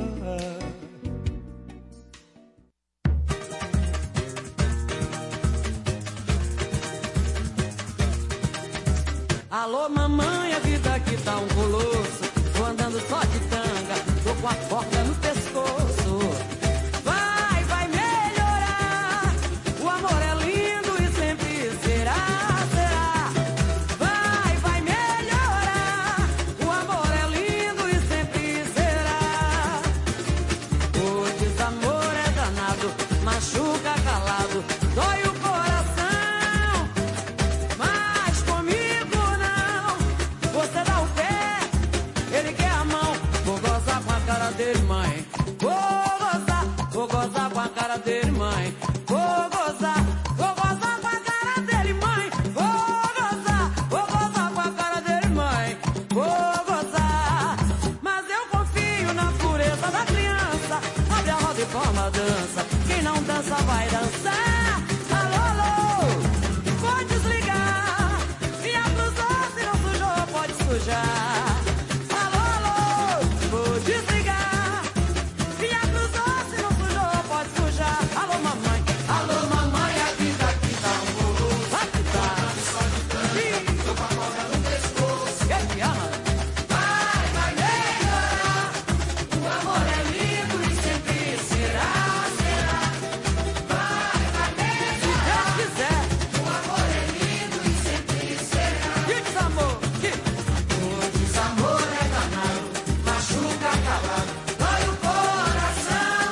Alô, mamãe, a vida aqui tá um colosso. Tô andando só de tanga, tô com a corda no pescoço. Vai, vai melhorar. O amor é lindo e sempre será, será. Vai, vai melhorar. O amor é lindo e sempre será. O desamor é danado, machuca calado, dói o coração. Mas comigo não. Você dá o pé, ele quer a mão. Vou gozar com a cara dele, mãe. Vou gozar, vou gozar com a cara dele, mãe. Vou gozar, vou gozar com a cara dele, mãe. Vou gozar, vou gozar com a cara dele, mãe. Vou gozar. Mas eu confio na pureza da criança. Abre a roda e forma a dança. Quem não dança vai dançar. Alô, alô, vou desligar. Minha cruzou, se não sujou, pode sujar. Alô, alô, vou desligar. Minha cruzou, se não sujou, pode sujar. Alô, mamãe, alô, mamãe, a vida aqui tá um bolo. Aqui tá. Ih, tô com a corda no pescoço. Que que ama? Vai, vai melhorar. O amor é lindo e sempre será, será. Vai, vai melhorar. Se Deus quiser. O amor é lindo e sempre será. E o desamor? Que? O desamor é danado, machuca calado, dói o coração.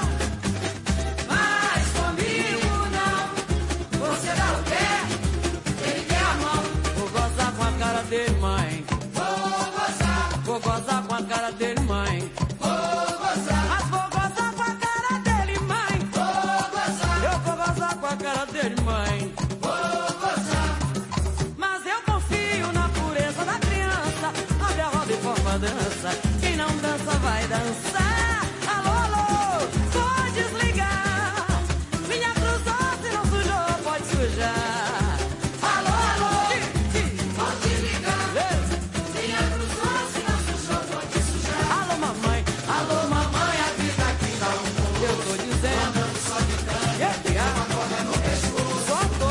Mas comigo não. Você dá o pé, ele quer a mão. Vou gozar com a cara dele, mãe. Vou gozar. Vou gozar com a cara dele, mãe. Vou gozar. Mas vou gozar com a cara dele, mãe. Vou gozar. Eu vou gozar com a cara dele, mãe. Vou gozar. Mas eu confio na pureza da criança. Abre a roda e forma a dança. Quem não dança vai dançar. Alô, alô, vou desligar. Minha cruzou, se não sujou, pode sujar. Alô, alô, pode ligar. Minha cruzou, se não sujou, pode sujar. Alô, mamãe, alô, mamãe, a vida aqui tá um bolo. Eu tô dizendo. Andando só de tanga, com a corda no pescoço. Só tô.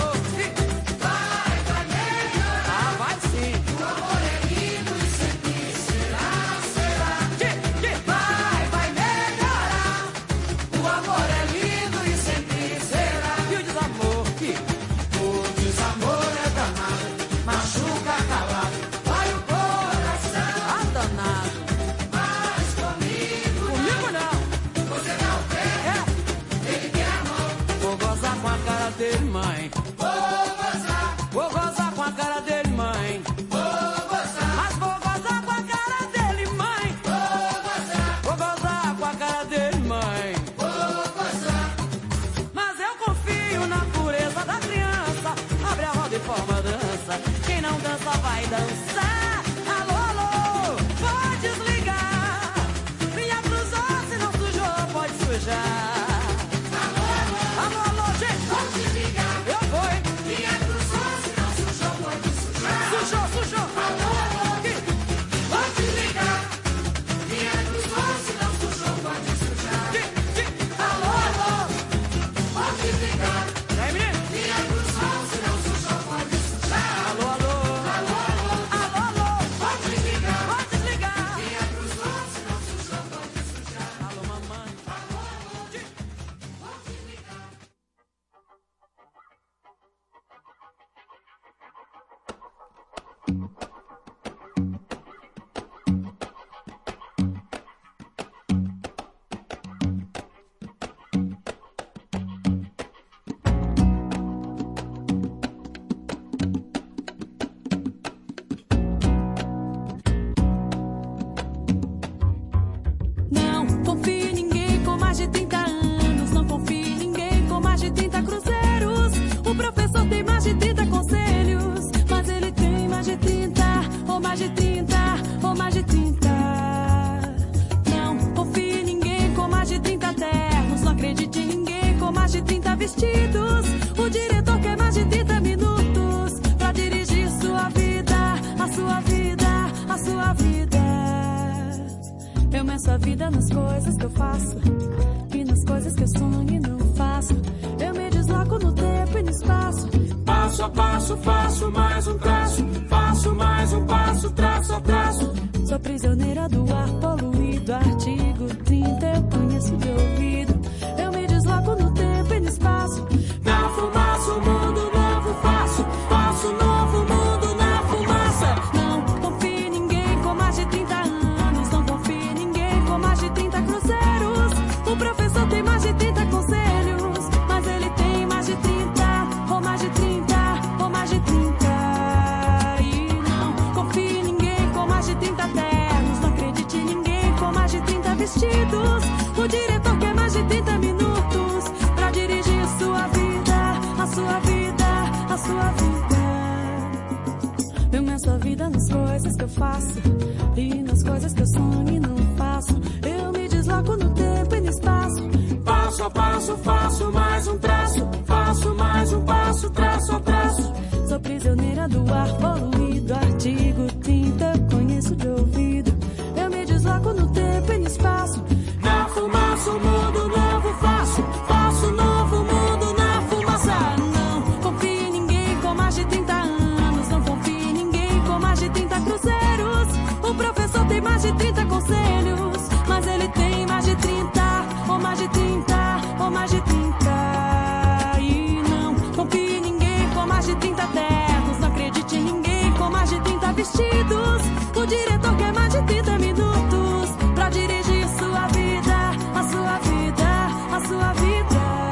Vai, vai melhorar. Ah, vai sim. O amor é lindo e sempre será, será. Que, que? Vai, vai melhorar. O amor é lindo e sempre será. E o desamor? Que? O desamor é danado, machuca calado, vai o coração. Ah, danado. Mas comigo Comigo não. Você dá o pé, é. Ele quer a mão. Vou gozar com a cara dele, mãe. Vou gozar. Vou gozar com a cara dele, mãe. Vou gozar. Mas vou gozar com a cara dele, mãe. Vou gozar. Vou gozar com a cara dele, mãe. Vou gozar. Mas eu confio na pureza da criança. Abre a roda e forma a dança. Quem não dança vai dançar. Alô, alô, pode desligar. Minha cruzou, se não sujou, pode sujar. Alô, alô, alô, alô, gente, pode desligar. Eu vou, hein? Minha cruzou, se não sujou, pode sujar. Sujou, sujou. Alô, alô, pode desligar. Minha cruzou, se não sujou, pode sujar. Alô, alô, pode desligar. E aí, menino? Minha cruzou, se não sujou, pode sujar. Alô, alô, alô, alô, alô, alô, pode desligar. Pode desligar. Minha cruzou, se não sujou, pode sujar. Alô, mamãe. Alô, alô, pode desligar. Não confie em ninguém com mais de Eu meço a vida nas coisas que eu faço e nas coisas que eu sonho e não faço. Eu me desloco no tempo e no espaço. Passo a passo faço mais um traço, faço mais um passo, traço a traço. Sou prisioneira do ar poluído, artigo trinta eu conheço de ouvido. Eu me desloco no tempo e no espaço. Na fumaça um mundo novo faço, faço um novo mundo na fumaça. Não confie em ninguém com mais de trinta anos, não confie em ninguém com mais de trinta cruzeiros. O professor tem mais de trinta conselhos, mas ele tem mais de trinta, ou mais de trinta, ou mais de trinta. E não confie em ninguém com mais de trinta ternos, não acredite em ninguém com mais de trinta vestidos. O diretor quer mais de trinta minutos pra dirigir sua vida, a sua vida, a sua vida. Eu meço a vida nas coisas que eu faço e nas coisas que eu sonho e não faço. Eu me desloco no tempo e no espaço. Passo a passo faço mais um traço, faço mais um passo, traço a traço. Sou prisioneira do ar poluído, artigo trinta eu conheço de ouvido. Eu me desloco no tempo e no espaço. Na fumaça um mundo novo faço, faço um novo mundo na fumaça. Não confie em ninguém com mais de trinta anos, não confie em ninguém com mais de trinta cruzeiros. O professor tem mais de trinta conselhos, mas ele tem mais de trinta, ou mais de trinta, ou mais de trinta. E não confie em ninguém com mais de trinta ternos, não acredite em ninguém com mais de trinta vestidos. O diretor quer mais de trinta minutos pra dirigir sua vida, a sua vida, a sua vida.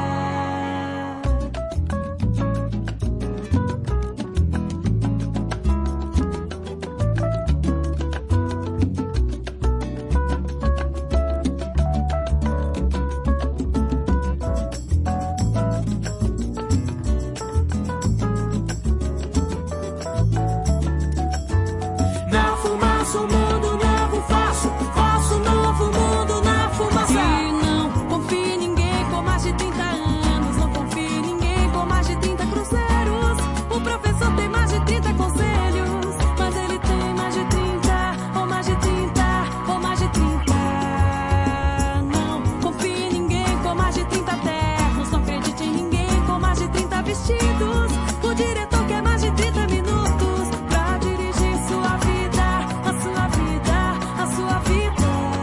Na fumaça um mundo novo faço, faço um novo mundo na fumaça. E não confie em ninguém com mais de trinta anos, não confie em ninguém com mais de trinta cruzeiros. O professor tem mais de trinta conselhos, mas ele tem mais de trinta, ou mais de trinta, ou mais de trinta. Não confie em ninguém com mais de trinta ternos, não acredite em ninguém com mais de trinta vestidos. O diretor quer mais de trinta minutos pra dirigir sua vida, a sua vida, a sua vida.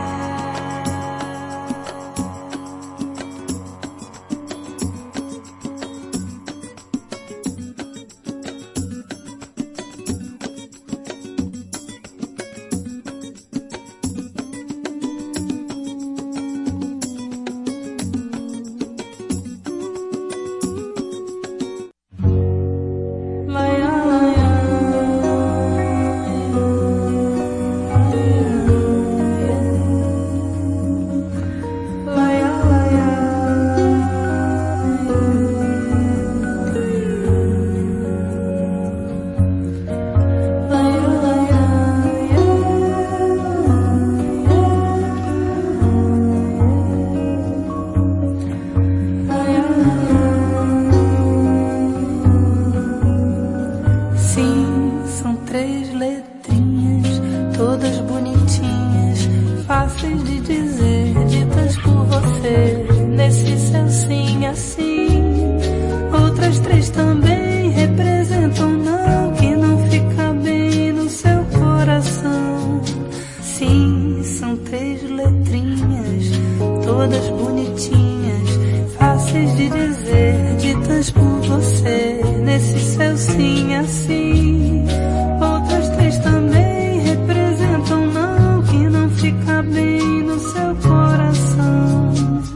Sim, são três letrinhas, todas bonitinhas, fáceis de dizer, ditas por você, nesse seu sim assim. Outras três também representam não, que não fica bem no seu coração. Sim, são três letrinhas, todas bonitinhas, fáceis de dizer, ditas por você, nesse seu sim assim. Outras três também representam não, que não fica bem no seu coração.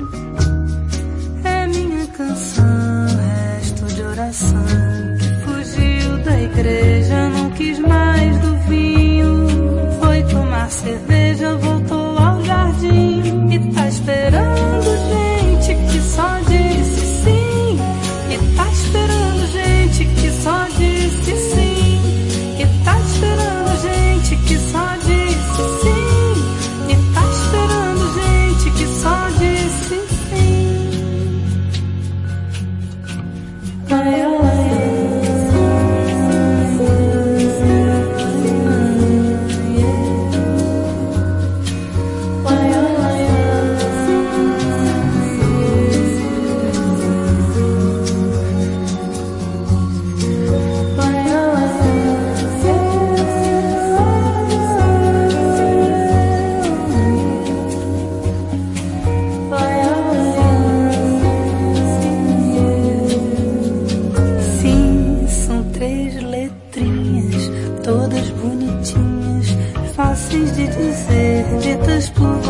É minha canção, resto de oração, que fugiu da igreja, não quis mais do vinho, foi tomar cerveja, voltou ao jardim e tá esperando gente que só disse sim, e tá esperando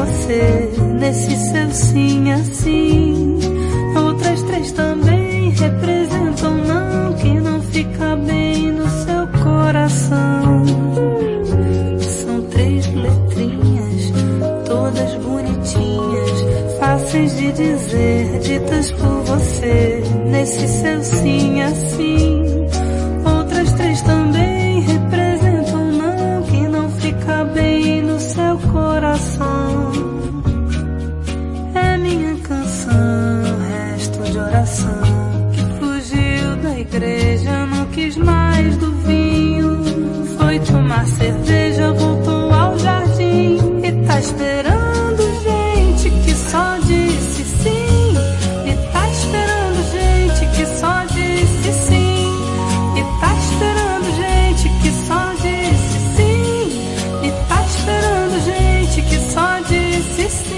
você, nesse seu sim assim. Outras três também representam não, que não fica bem no seu coração. São três letrinhas, todas bonitinhas, fáceis de dizer, ditas por você, nesse seu sim assim. Outras três também representam não, que não fica bem no seu coração. É minha canção, resto de oração, que fugiu da igreja, não quis mais do vinho, foi tomar cerveja, voltou ao jardim e tá esperando gente que só disse sim, e tá esperando gente que só disse sim, e tá esperando gente que só disse sim, e tá esperando gente que só disse sim.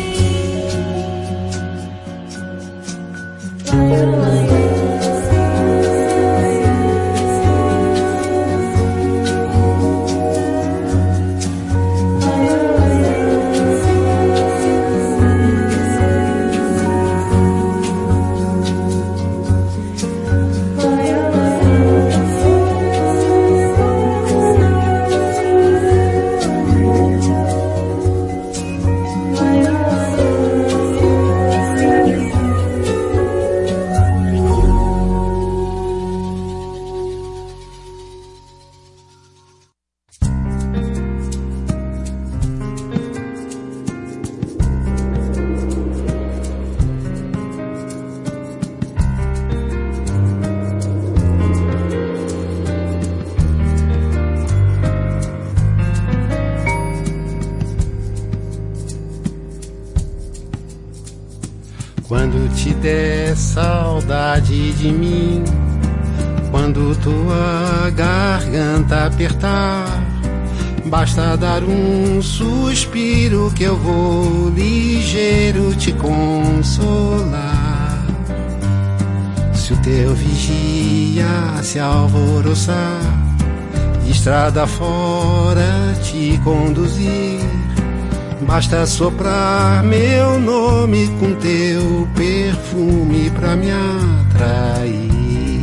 Quando te der saudade de mim, quando tua garganta apertar, basta dar um suspiro que eu vou ligeiro te consolar. Se o teu vigia se alvoroçar, estrada fora te conduzir, basta soprar meu nome com teu perfume pra me atrair.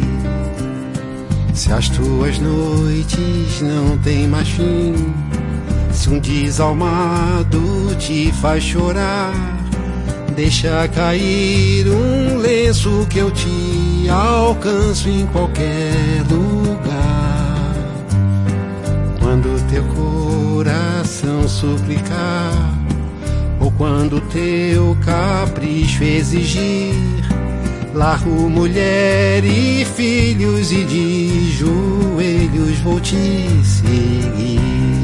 Se as tuas noites não têm mais fim, se um desalmado te faz chorar, deixa cair um lenço que eu te alcanço em qualquer lugar. Quando teu coração suplicar, ou quando teu capricho exigir, largo mulher e filhos e de joelhos vou te seguir.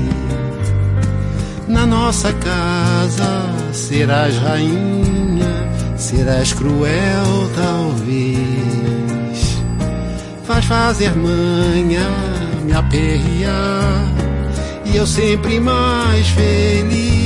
Na nossa casa serás rainha, serás cruel talvez, faz fazer manha, me aperrear, e eu sempre mais feliz.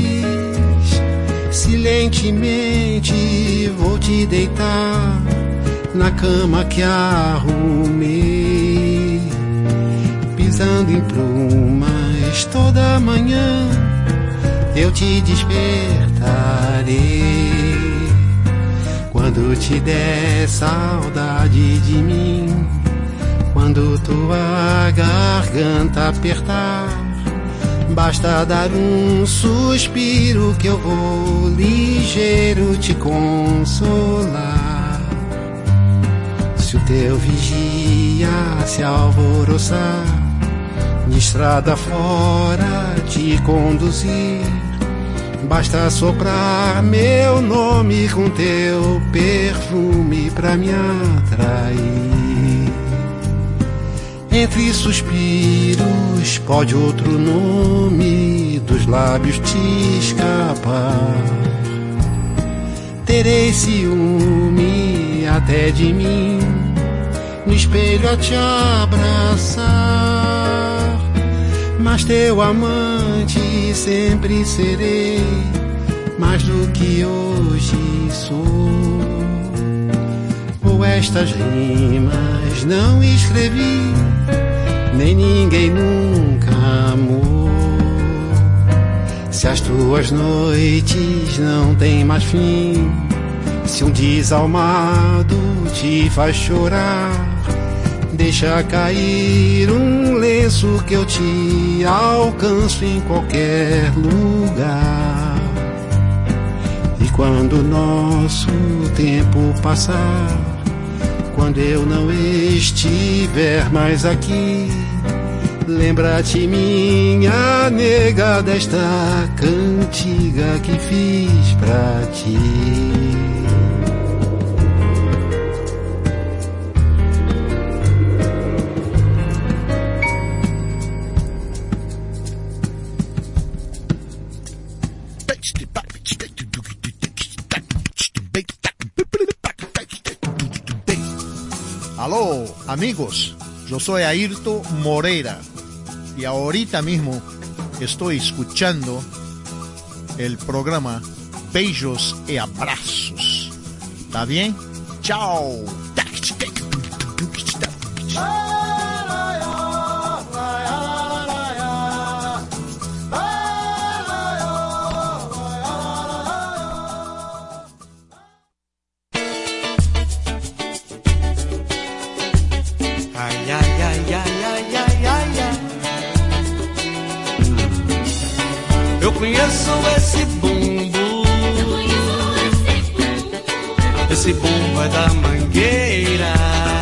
Silentemente vou te deitar na cama que arrumei, pisando em plumas toda manhã eu te despertarei. Quando te der saudade de mim, quando tua garganta apertar, basta dar um suspiro que eu vou ligeiro te consolar. Se o teu vigia se alvoroçar, de estrada fora te conduzir, basta soprar meu nome com teu perfume pra me atrair. Entre suspiros pode outro nome dos lábios te escapar. Terei ciúme até de mim, no espelho a te abraçar, mas teu amante sempre serei, mais do que hoje sou. Ou estas rimas não escrevi, nem ninguém nunca amou. Se as tuas noites não têm mais fim, se um desalmado te faz chorar, deixa cair um lenço que eu te alcanço em qualquer lugar. E quando o nosso tempo passar, quando eu não estiver mais aqui, lembra-te, minha nega, desta cantiga que fiz pra ti. Aló, amigos, yo soy Ayrton Moreira y ahorita mismo estoy escuchando el programa Beijos y Abrazos. ¿Está bien? Chao. Eu conheço esse bumbo, esse bumbo é da Mangueira.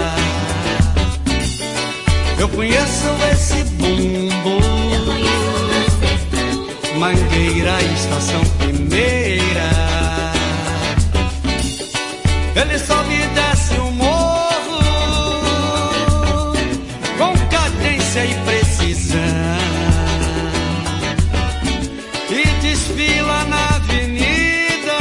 Eu conheço esse bumbo, Mangueira, estação primeira. Ele sobe e desce o morro com cadência e precisão, desfila na avenida,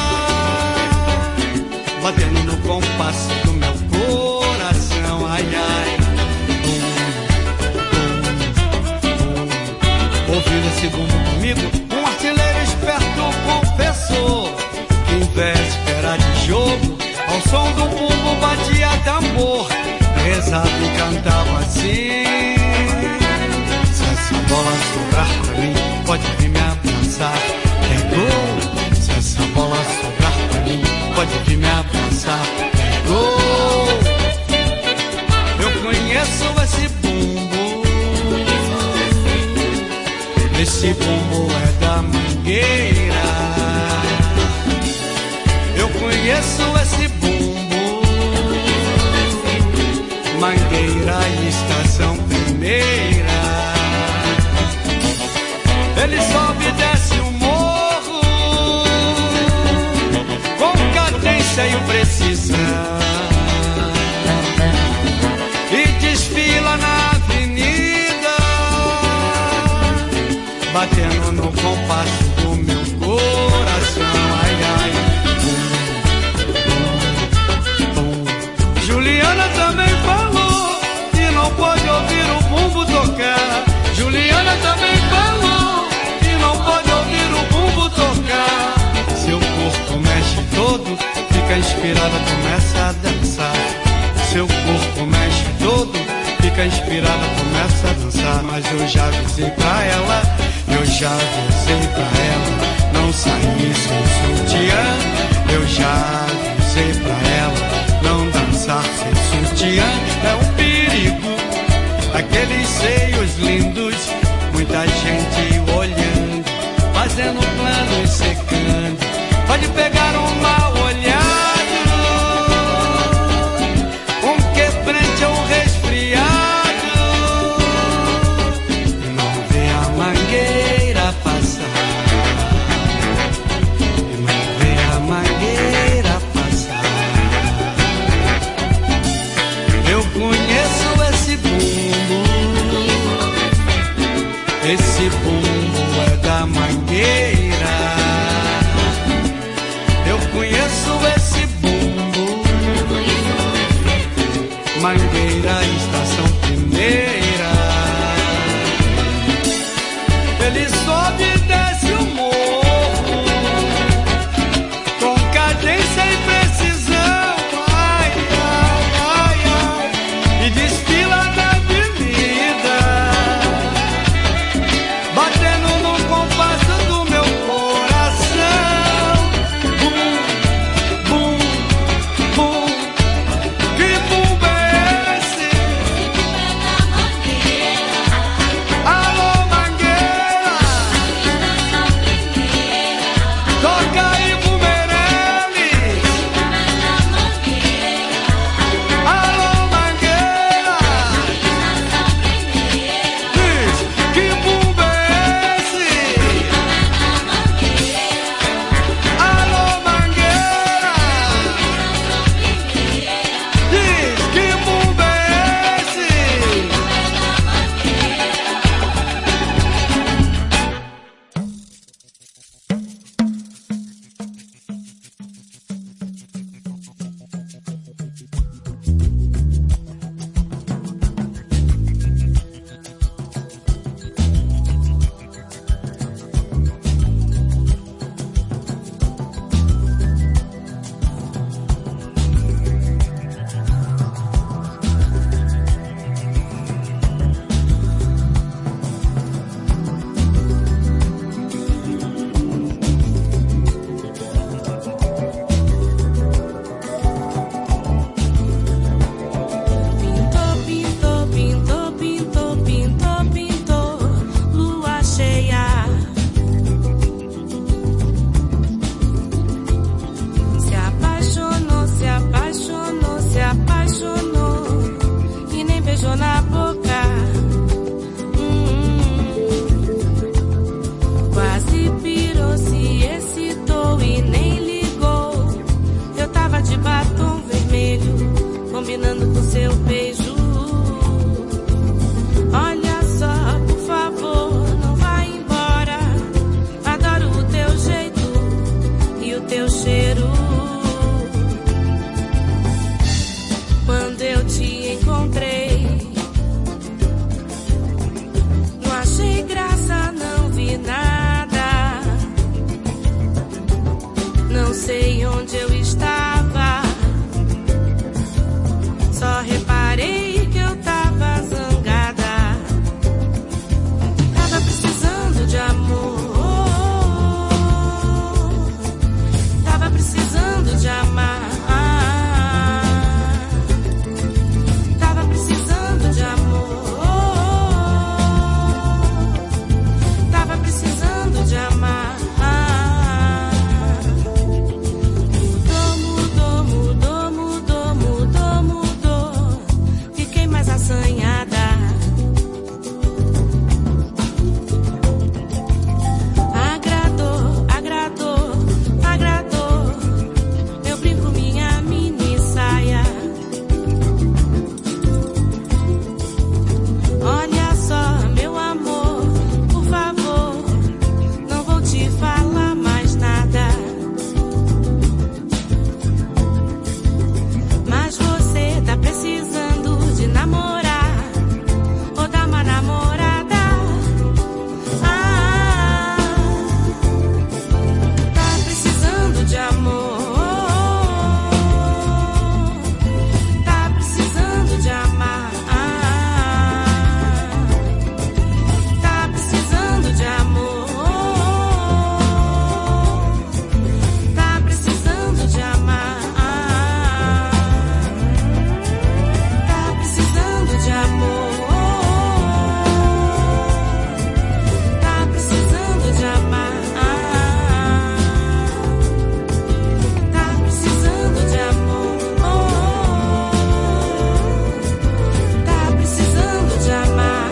batendo no compasso do meu coração. Ai, ai, bum, bum, bum. Ouvindo esse bumbo comigo, um artilheiro esperto confessou que em véspera de jogo, ao som do bumbo batia tambor, rezava e cantava assim: se essa bola sobrar pra mim, pode vir me abraçar, é gol. Se essa bola sobrar pra mim, pode vir me abraçar, é gol. Eu conheço esse bumbo, esse bumbo é da Mangueira. Eu conheço esse bumbo, Mangueira, estação primeira. Ele sobe e desce o morro com cadência e precisão, e desfila na avenida, batendo no compasso do meu coração. Ai, ai, bum, bum, bum. Juliana também falou que não pode ouvir o bumbo tocar. Juliana também falou que não pode ouvir o bumbo tocar. Seu corpo mexe todo, fica inspirada, começa a dançar. Seu corpo mexe todo, fica inspirada, começa a dançar. Mas eu já avisei pra ela, eu já avisei pra ela, não sair sem sutiã. Eu já avisei pra ela, não dançar sem sutiã. É um perigo, aqueles seios lindos, muita gente olhando, fazendo planos, secando. Pode pegar um mal olhado, um quebrante ou um resfriado, e não vê a mangueira passar, e não vê a mangueira passar. Eu conheço esse bumbo, esse bumbo é da Mangueira. teu cheiro. Quando eu te encontrei, não achei graça, não vi nada. Não sei onde eu estava, só reparei que eu tava zangada. Tava precisando de amor, tava precisando de amar. Tava precisando de amor, tava precisando de amar. Mudou, mudou, mudou, mudou, mudou. Fiquei mais assanhada. Agradou, agradou, agradou. Eu brinco minha mini saia. Olha só, meu amor, por favor, não vou te falar mais nada. Mas você tá precisando de namorar ou dar uma namorada. Ah, tá precisando de amor, tá precisando de amar. Tá precisando de amor, tá precisando de amar. Tá precisando de amor, tá precisando de amar. Tá precisando de amor, tá precisando de amar.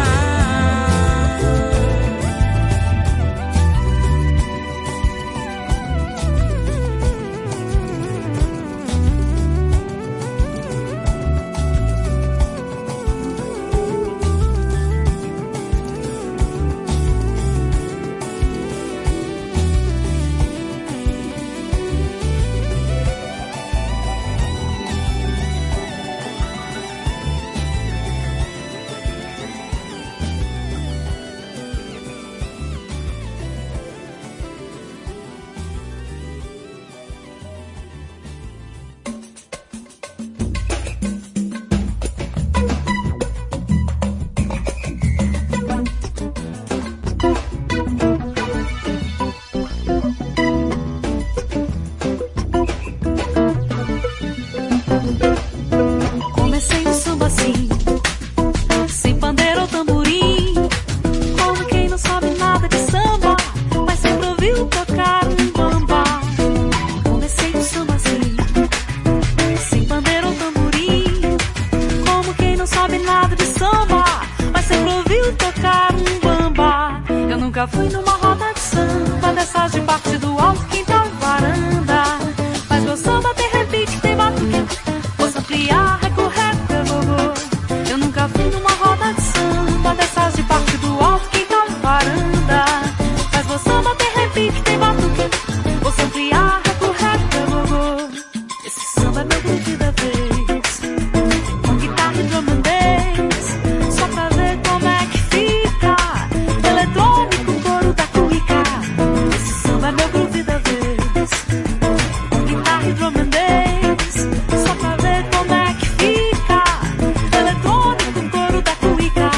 Comecei o samba assim, sem pandeiro ou tamborim, como quem não sabe nada de samba, mas sempre ouviu tocar um bamba. Comecei o samba assim, sem pandeiro ou tamborim, como quem não sabe nada de samba, mas sempre ouviu tocar um bamba. Eu nunca fui numa roda de samba, dessas de parte do alto, quintal e varanda, mas meu samba tem repique, tem batuque, posso ampliar, recorrer, eu nunca fui numa roda de samba, dessas de parte do alto, quintal e varanda, mas meu samba tem repique, tem batuque, posso ampliar, recorrer, esse samba é meu groove da vez, com guitarra e drum and bass, só pra ver como é que fica, eletrônico, coro da cuica. Esse samba é meu groove da vez, com guitarra e drum and bass, só pra ver como é que fica, eletrônico, coro da cuica.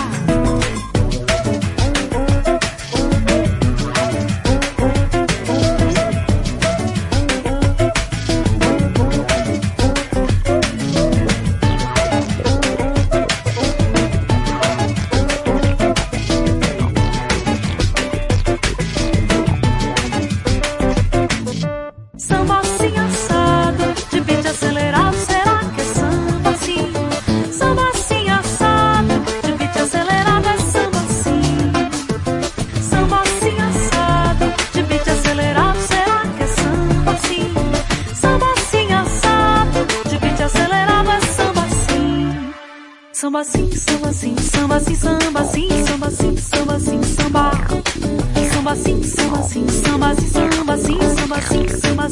Samba assim assado, de beat acelerado, será que é samba assim? Samba assim assado, de beat acelerado, é samba assim. Samba assim assado, de beat acelerado, será que é samba assim? Samba assim assado, de beat acelerado, é samba assim. Samba assim, samba assim, samba assim, samba assim, samba assim, samba assim, samba. Samba assim, samba assim, samba assim, samba assim, samba assim, samba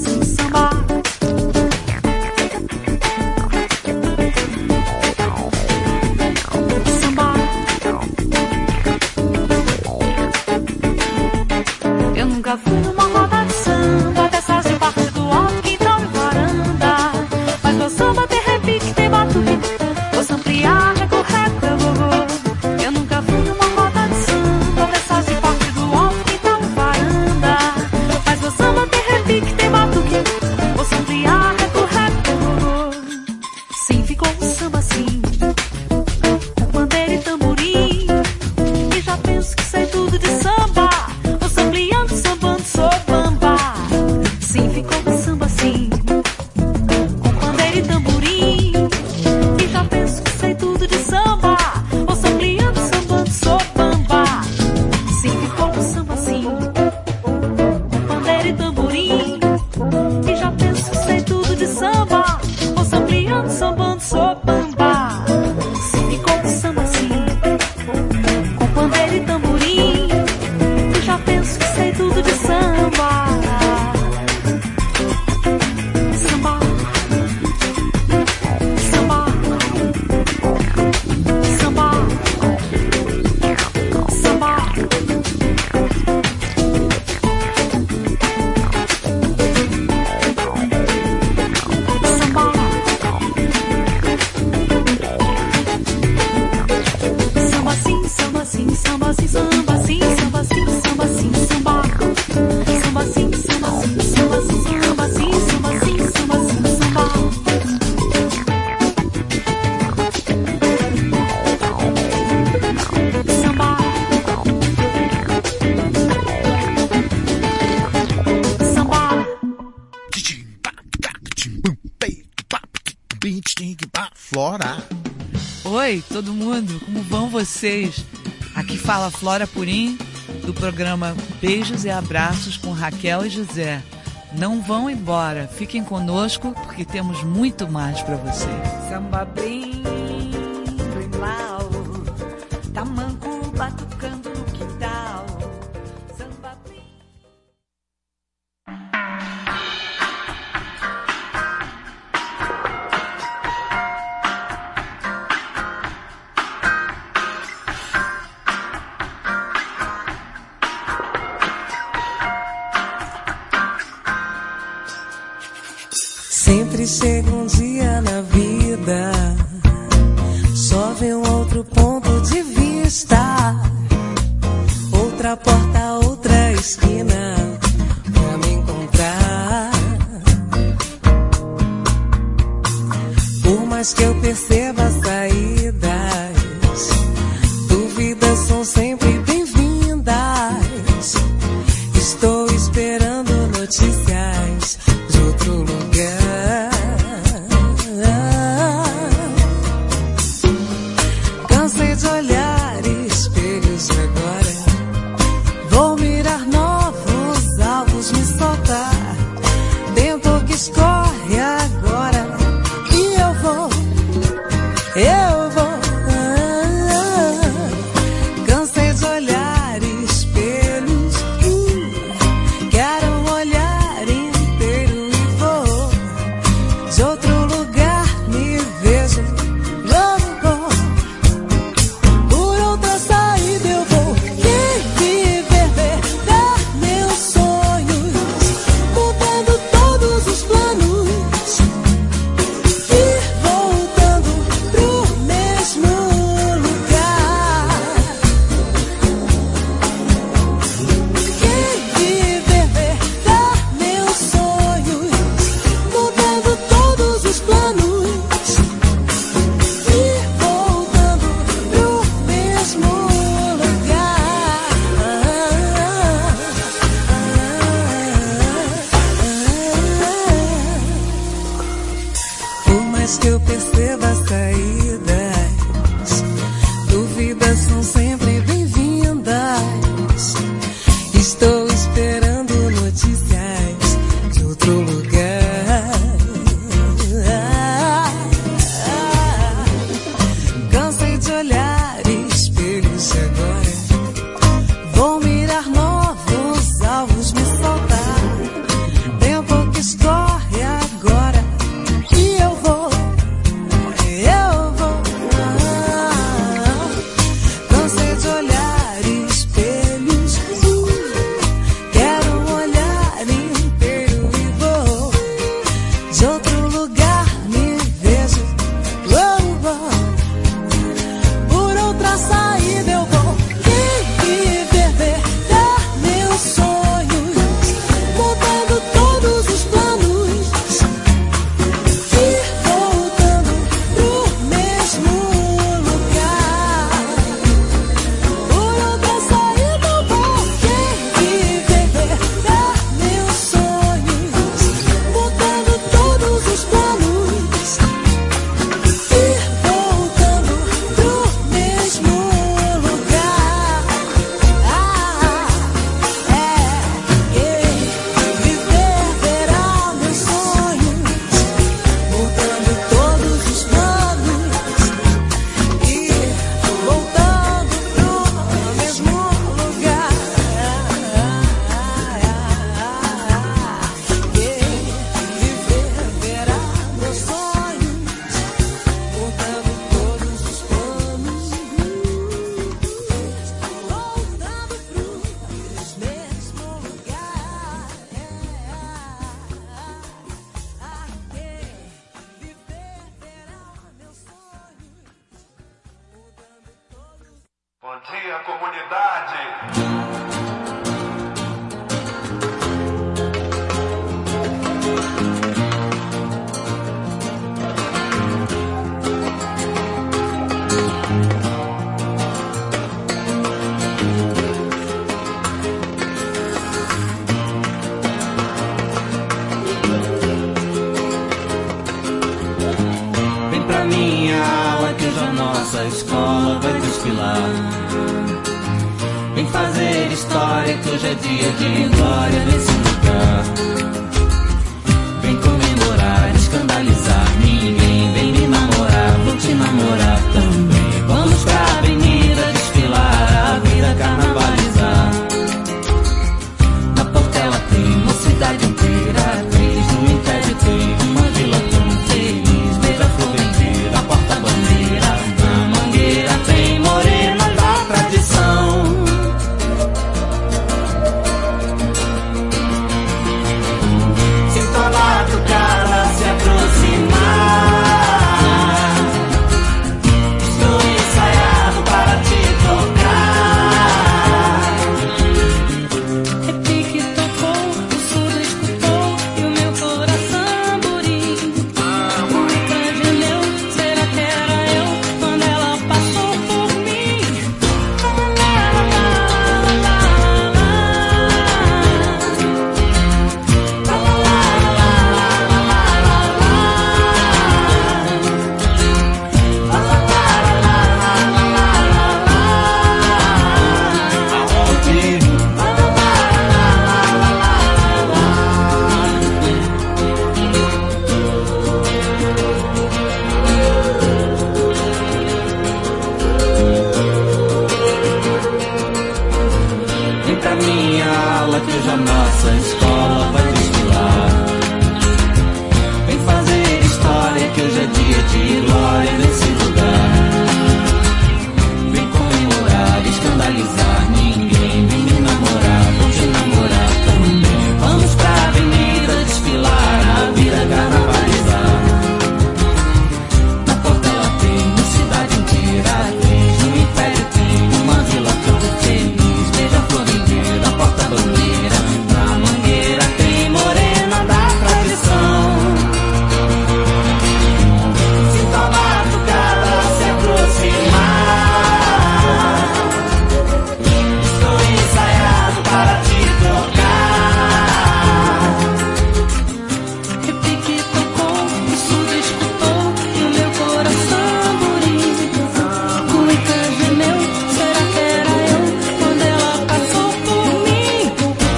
Flora. Oi, todo mundo, como vão vocês? Aqui fala Flora Purim, do programa Beijos e Abraços com Raquel e José. Não vão embora, fiquem conosco porque temos muito mais para vocês. Samba bem, bem mal, tamanco batucando no quintal. Samba bem. Sempre chega um dia na vida, só vê um outro ponto de vista, outra porta, outra esquina pra me encontrar. Por mais que eu perceba as saídas, dúvidas são sempre bem-vindas. Estou esperando notícias de outro lugar. Cansei de olhar espelhos agora. Vou mirar novos alvos, me soltar. Tempo que escorre agora. E eu vou, eu vou. Cansei de olhar espelhos. Quero um olhar inteiro e vou. De outro lugar me vejo. Louco. Por outra saída eu vou. Quem viver verdade meus sonhos, mudando todos os planos e voltando pro mesmo lugar. Quem viver verdade meus sonhos, mudando todos os planos e voltando pro mesmo lugar. Por mais que eu perceba as saídas, dúvidas são sempre bem-vindas. Estou esperando notícias de outro lugar. Cansei de olhar espelhos agora. Vou mirar novos alvos, me soltar. Tempo que escorre agora. E eu vou, eu vou. Cansei de olhar espelhos. Quero um olhar inteiro e vou. De outro lugar me vejo. Oh, oh. Por outra saída eu vou. Quem viver verdade meus sonhos, mudando todos os planos e voltando pro mesmo lugar. Por outra saída eu vou. Quem viver verdade meus sonhos, mudando todos os planos e voltando pro mesmo lugar. Ah, é, quem viver verá meus sonhos, mudando todos os planos e voltando pro mesmo lugar. Quem viver verá meus sonhos, mudando todos os planos, voltando pro mesmo lugar. Quem viver verá meus sonhos, mudando todos. Bom dia, comunidade! nossa escola vai desfilar. Vem fazer história que hoje é dia de glória nesse lugar. Vem comemorar, escandalizar ninguém. Vem me namorar, vou te namorar também. Vamos pra avenida desfilar, a vida carnavalizar. Na Portela tem mocidade inteira, atriz. No Império tem uma vila tão feliz. Beija-flor vender, a porta-bandeira. Na Mangueira tem morena da tradição. Se toda tocada se aproximar, estou ensaiado para te tocar. Repique tocou, o surdo escutou e o meu coração burim. Nunca gemeu, será que era eu quando ela passou por mim? Vem pra minha aula que hoje a nossa escola vai desfilar. Vem fazer história que hoje é dia de glória nesse lugar. Vem comemorar, escandalizar ninguém. Vem me namorar, vou te namorar também. Vamos pra avenida desfilar, a vida carnavalizar. Na Portela tem uma cidade inteira, atriz. No Império tem uma vila tão feliz. Beija-flor vender, a porta-bandeira. Na Mangueira tem morena da tradição. Se toda tocada se aproximar, estou ensaiado para te tocar. Repique tocou, o surdo escutou e o meu coração burim. Nunca gemeu, será que era eu quando ela passou por mim?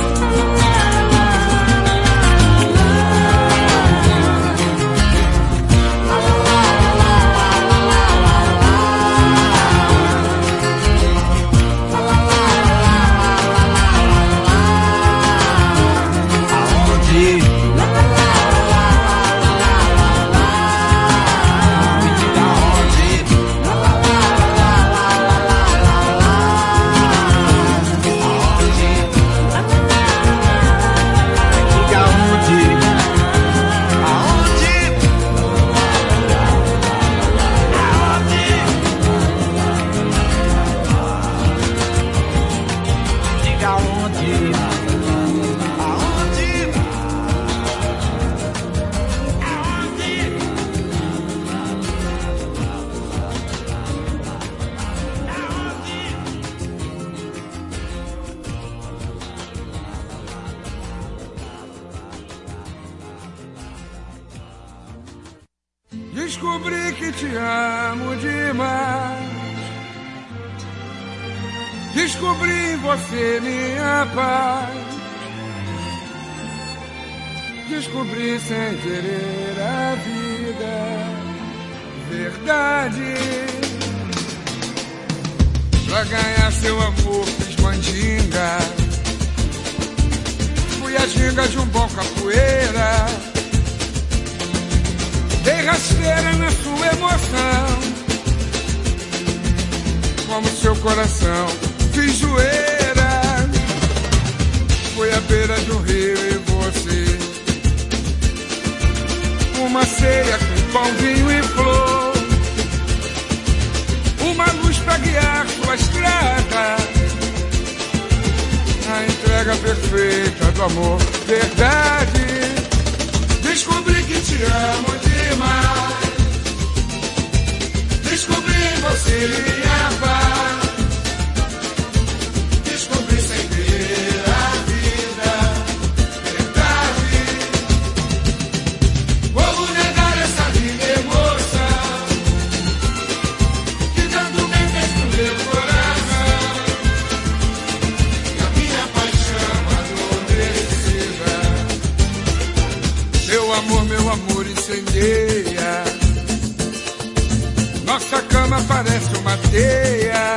Aonde? Me diga aonde? Diga aonde? Aonde? Aonde? Diga aonde? Aonde? Descobri que te amo demais. Descobri em você minha paz. Descobri sem querer a vida, verdade. Pra ganhar seu amor fiz mandinga. Fui a ginga de um bom capoeira. Dei rasteira na sua emoção. Como seu coração fiz zoeira. Foi à beira do rio e você. Uma ceia com pão, vinho e flor. Uma luz pra guiar sua estrada. A entrega perfeita do amor, verdade. Descobri que te amo demais. Descobri em você minha paz. Descobri sem querer a vida, verdade. Como negar essa linda emoção que Meu amor, meu amor incendeia. Nossa cama parece uma teia.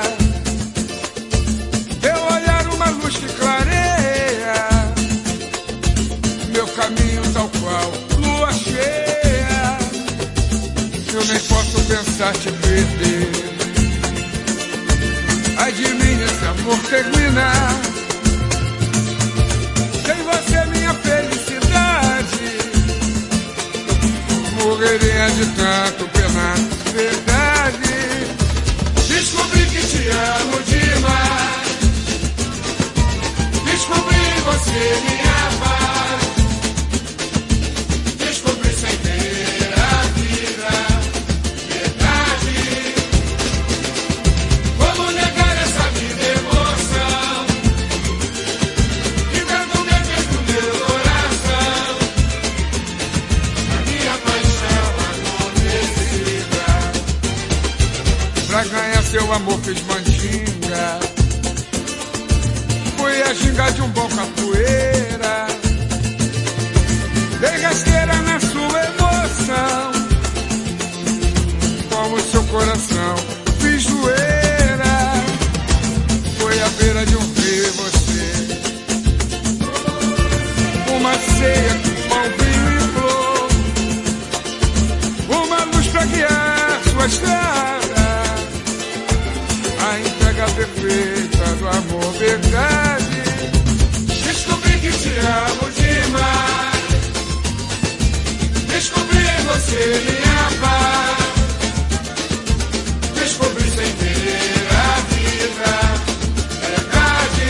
Teu olhar uma luz que clareia. Meu caminho tal qual lua cheia. Eu nem posso pensar te perder. Ai de mim esse amor terminar. Sem você minha felicidade. Morreria de tanto penar. Verdade. Descobri que te amo demais. Descobri em você minha paz. Descobri sem ter a vida. Verdade. Como negar essa vida emoção que tanto dentro do meu coração. A minha paixão adormecida. Pra ganhar seu amor fiz mandinga. Fui a ginga de um bom capoeira. Dei rasteira na sua emoção. Como seu coração fiz zoeira. Foi à beira de um rio você. Uma ceia com pão, vinho e flor. Uma luz pra guiar sua estrada. A entrega perfeita do amor, verdade. Descobri que te amo demais. Descobri em você minha paz. Descobri sem ter a vida. Verdade.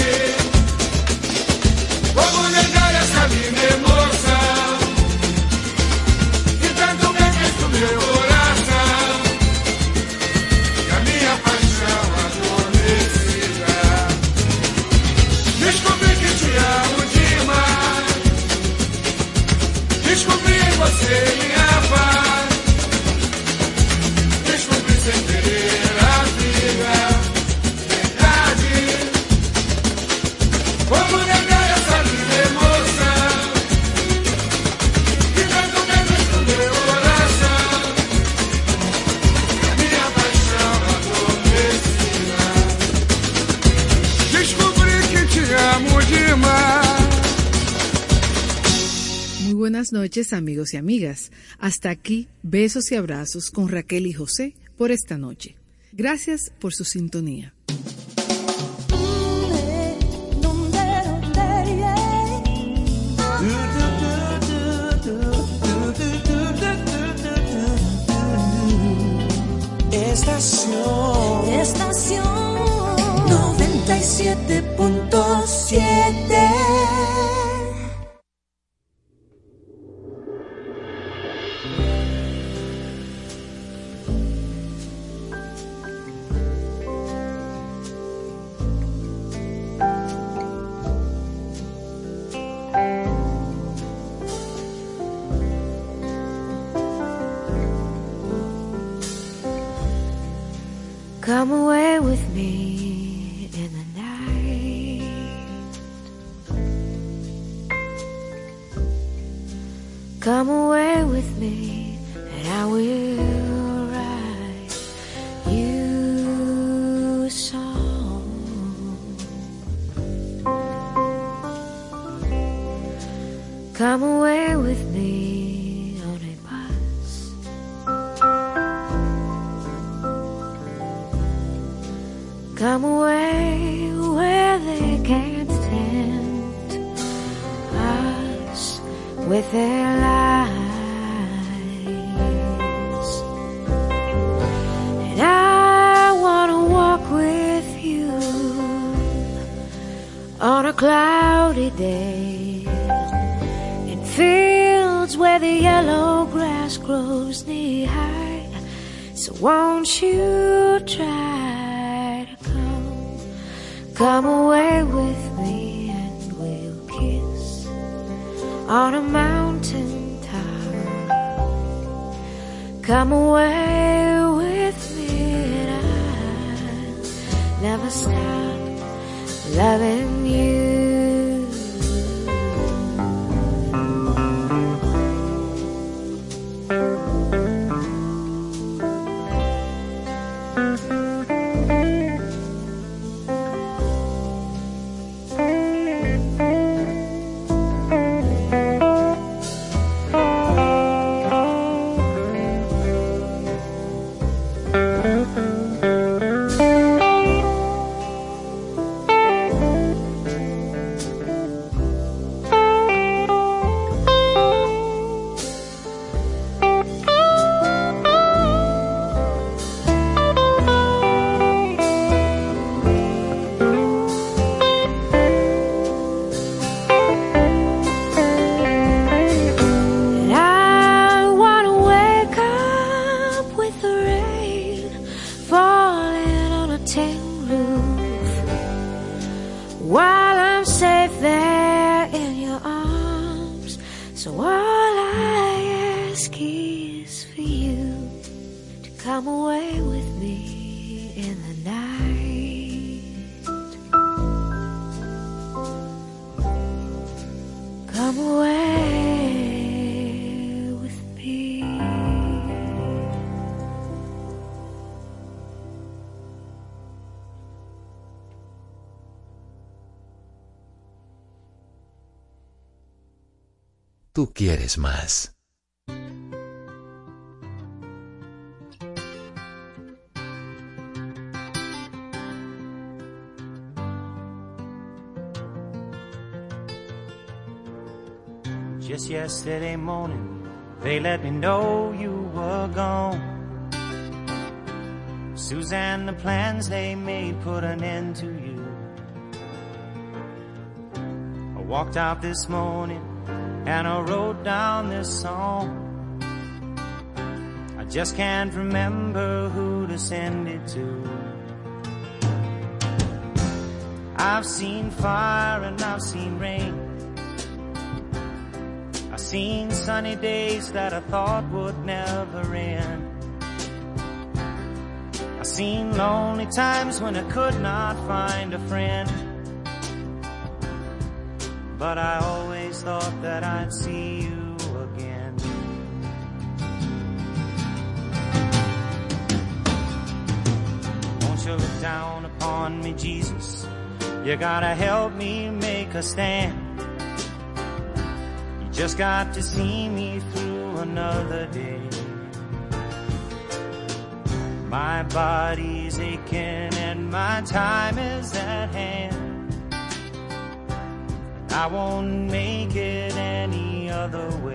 Como negar essa linda emoção que tanto me fez do meu coração. E a minha paixão adormecida. Descobri que te amo demais. Descobri em você minha paz. Descobri sem querer a vida. Verdade. Como negar essa linda emoção que tanto me fez do meu coração. A minha paixão adormecida. Descobri que te amo demais. Muy buenas noches, amigos y amigas. Hasta aquí, besos y abrazos con Raquel y José por esta noche. Gracias por su sintonía. Estación, estación noventa y siete punto siete. Come away with me in the night. Come away with me and I will write you a song. Come away with me on a bus. Come away where they can't tempt us with their lies. And I wanna walk with you on a cloudy day in fields where the yellow grass grows knee high. So won't you try? Come away with me and we'll kiss on a mountain top. Come away with me and I'll never stop loving you. Come away with me in the night. Come away with me. Tú quieres más. Just yesterday morning, they let me know you were gone. Suzanne, the plans they made put an end to you. I walked out this morning and I wrote down this song. I just can't remember who to send it to. I've seen fire and I've seen rain. I've seen sunny days that I thought would never end. I've seen lonely times when I could not find a friend. But I always thought that I'd see you again. Won't you look down upon me, Jesus? You gotta help me make a stand. You just got to see me through another day. My body's aching and my time is at hand. I won't make it any other way.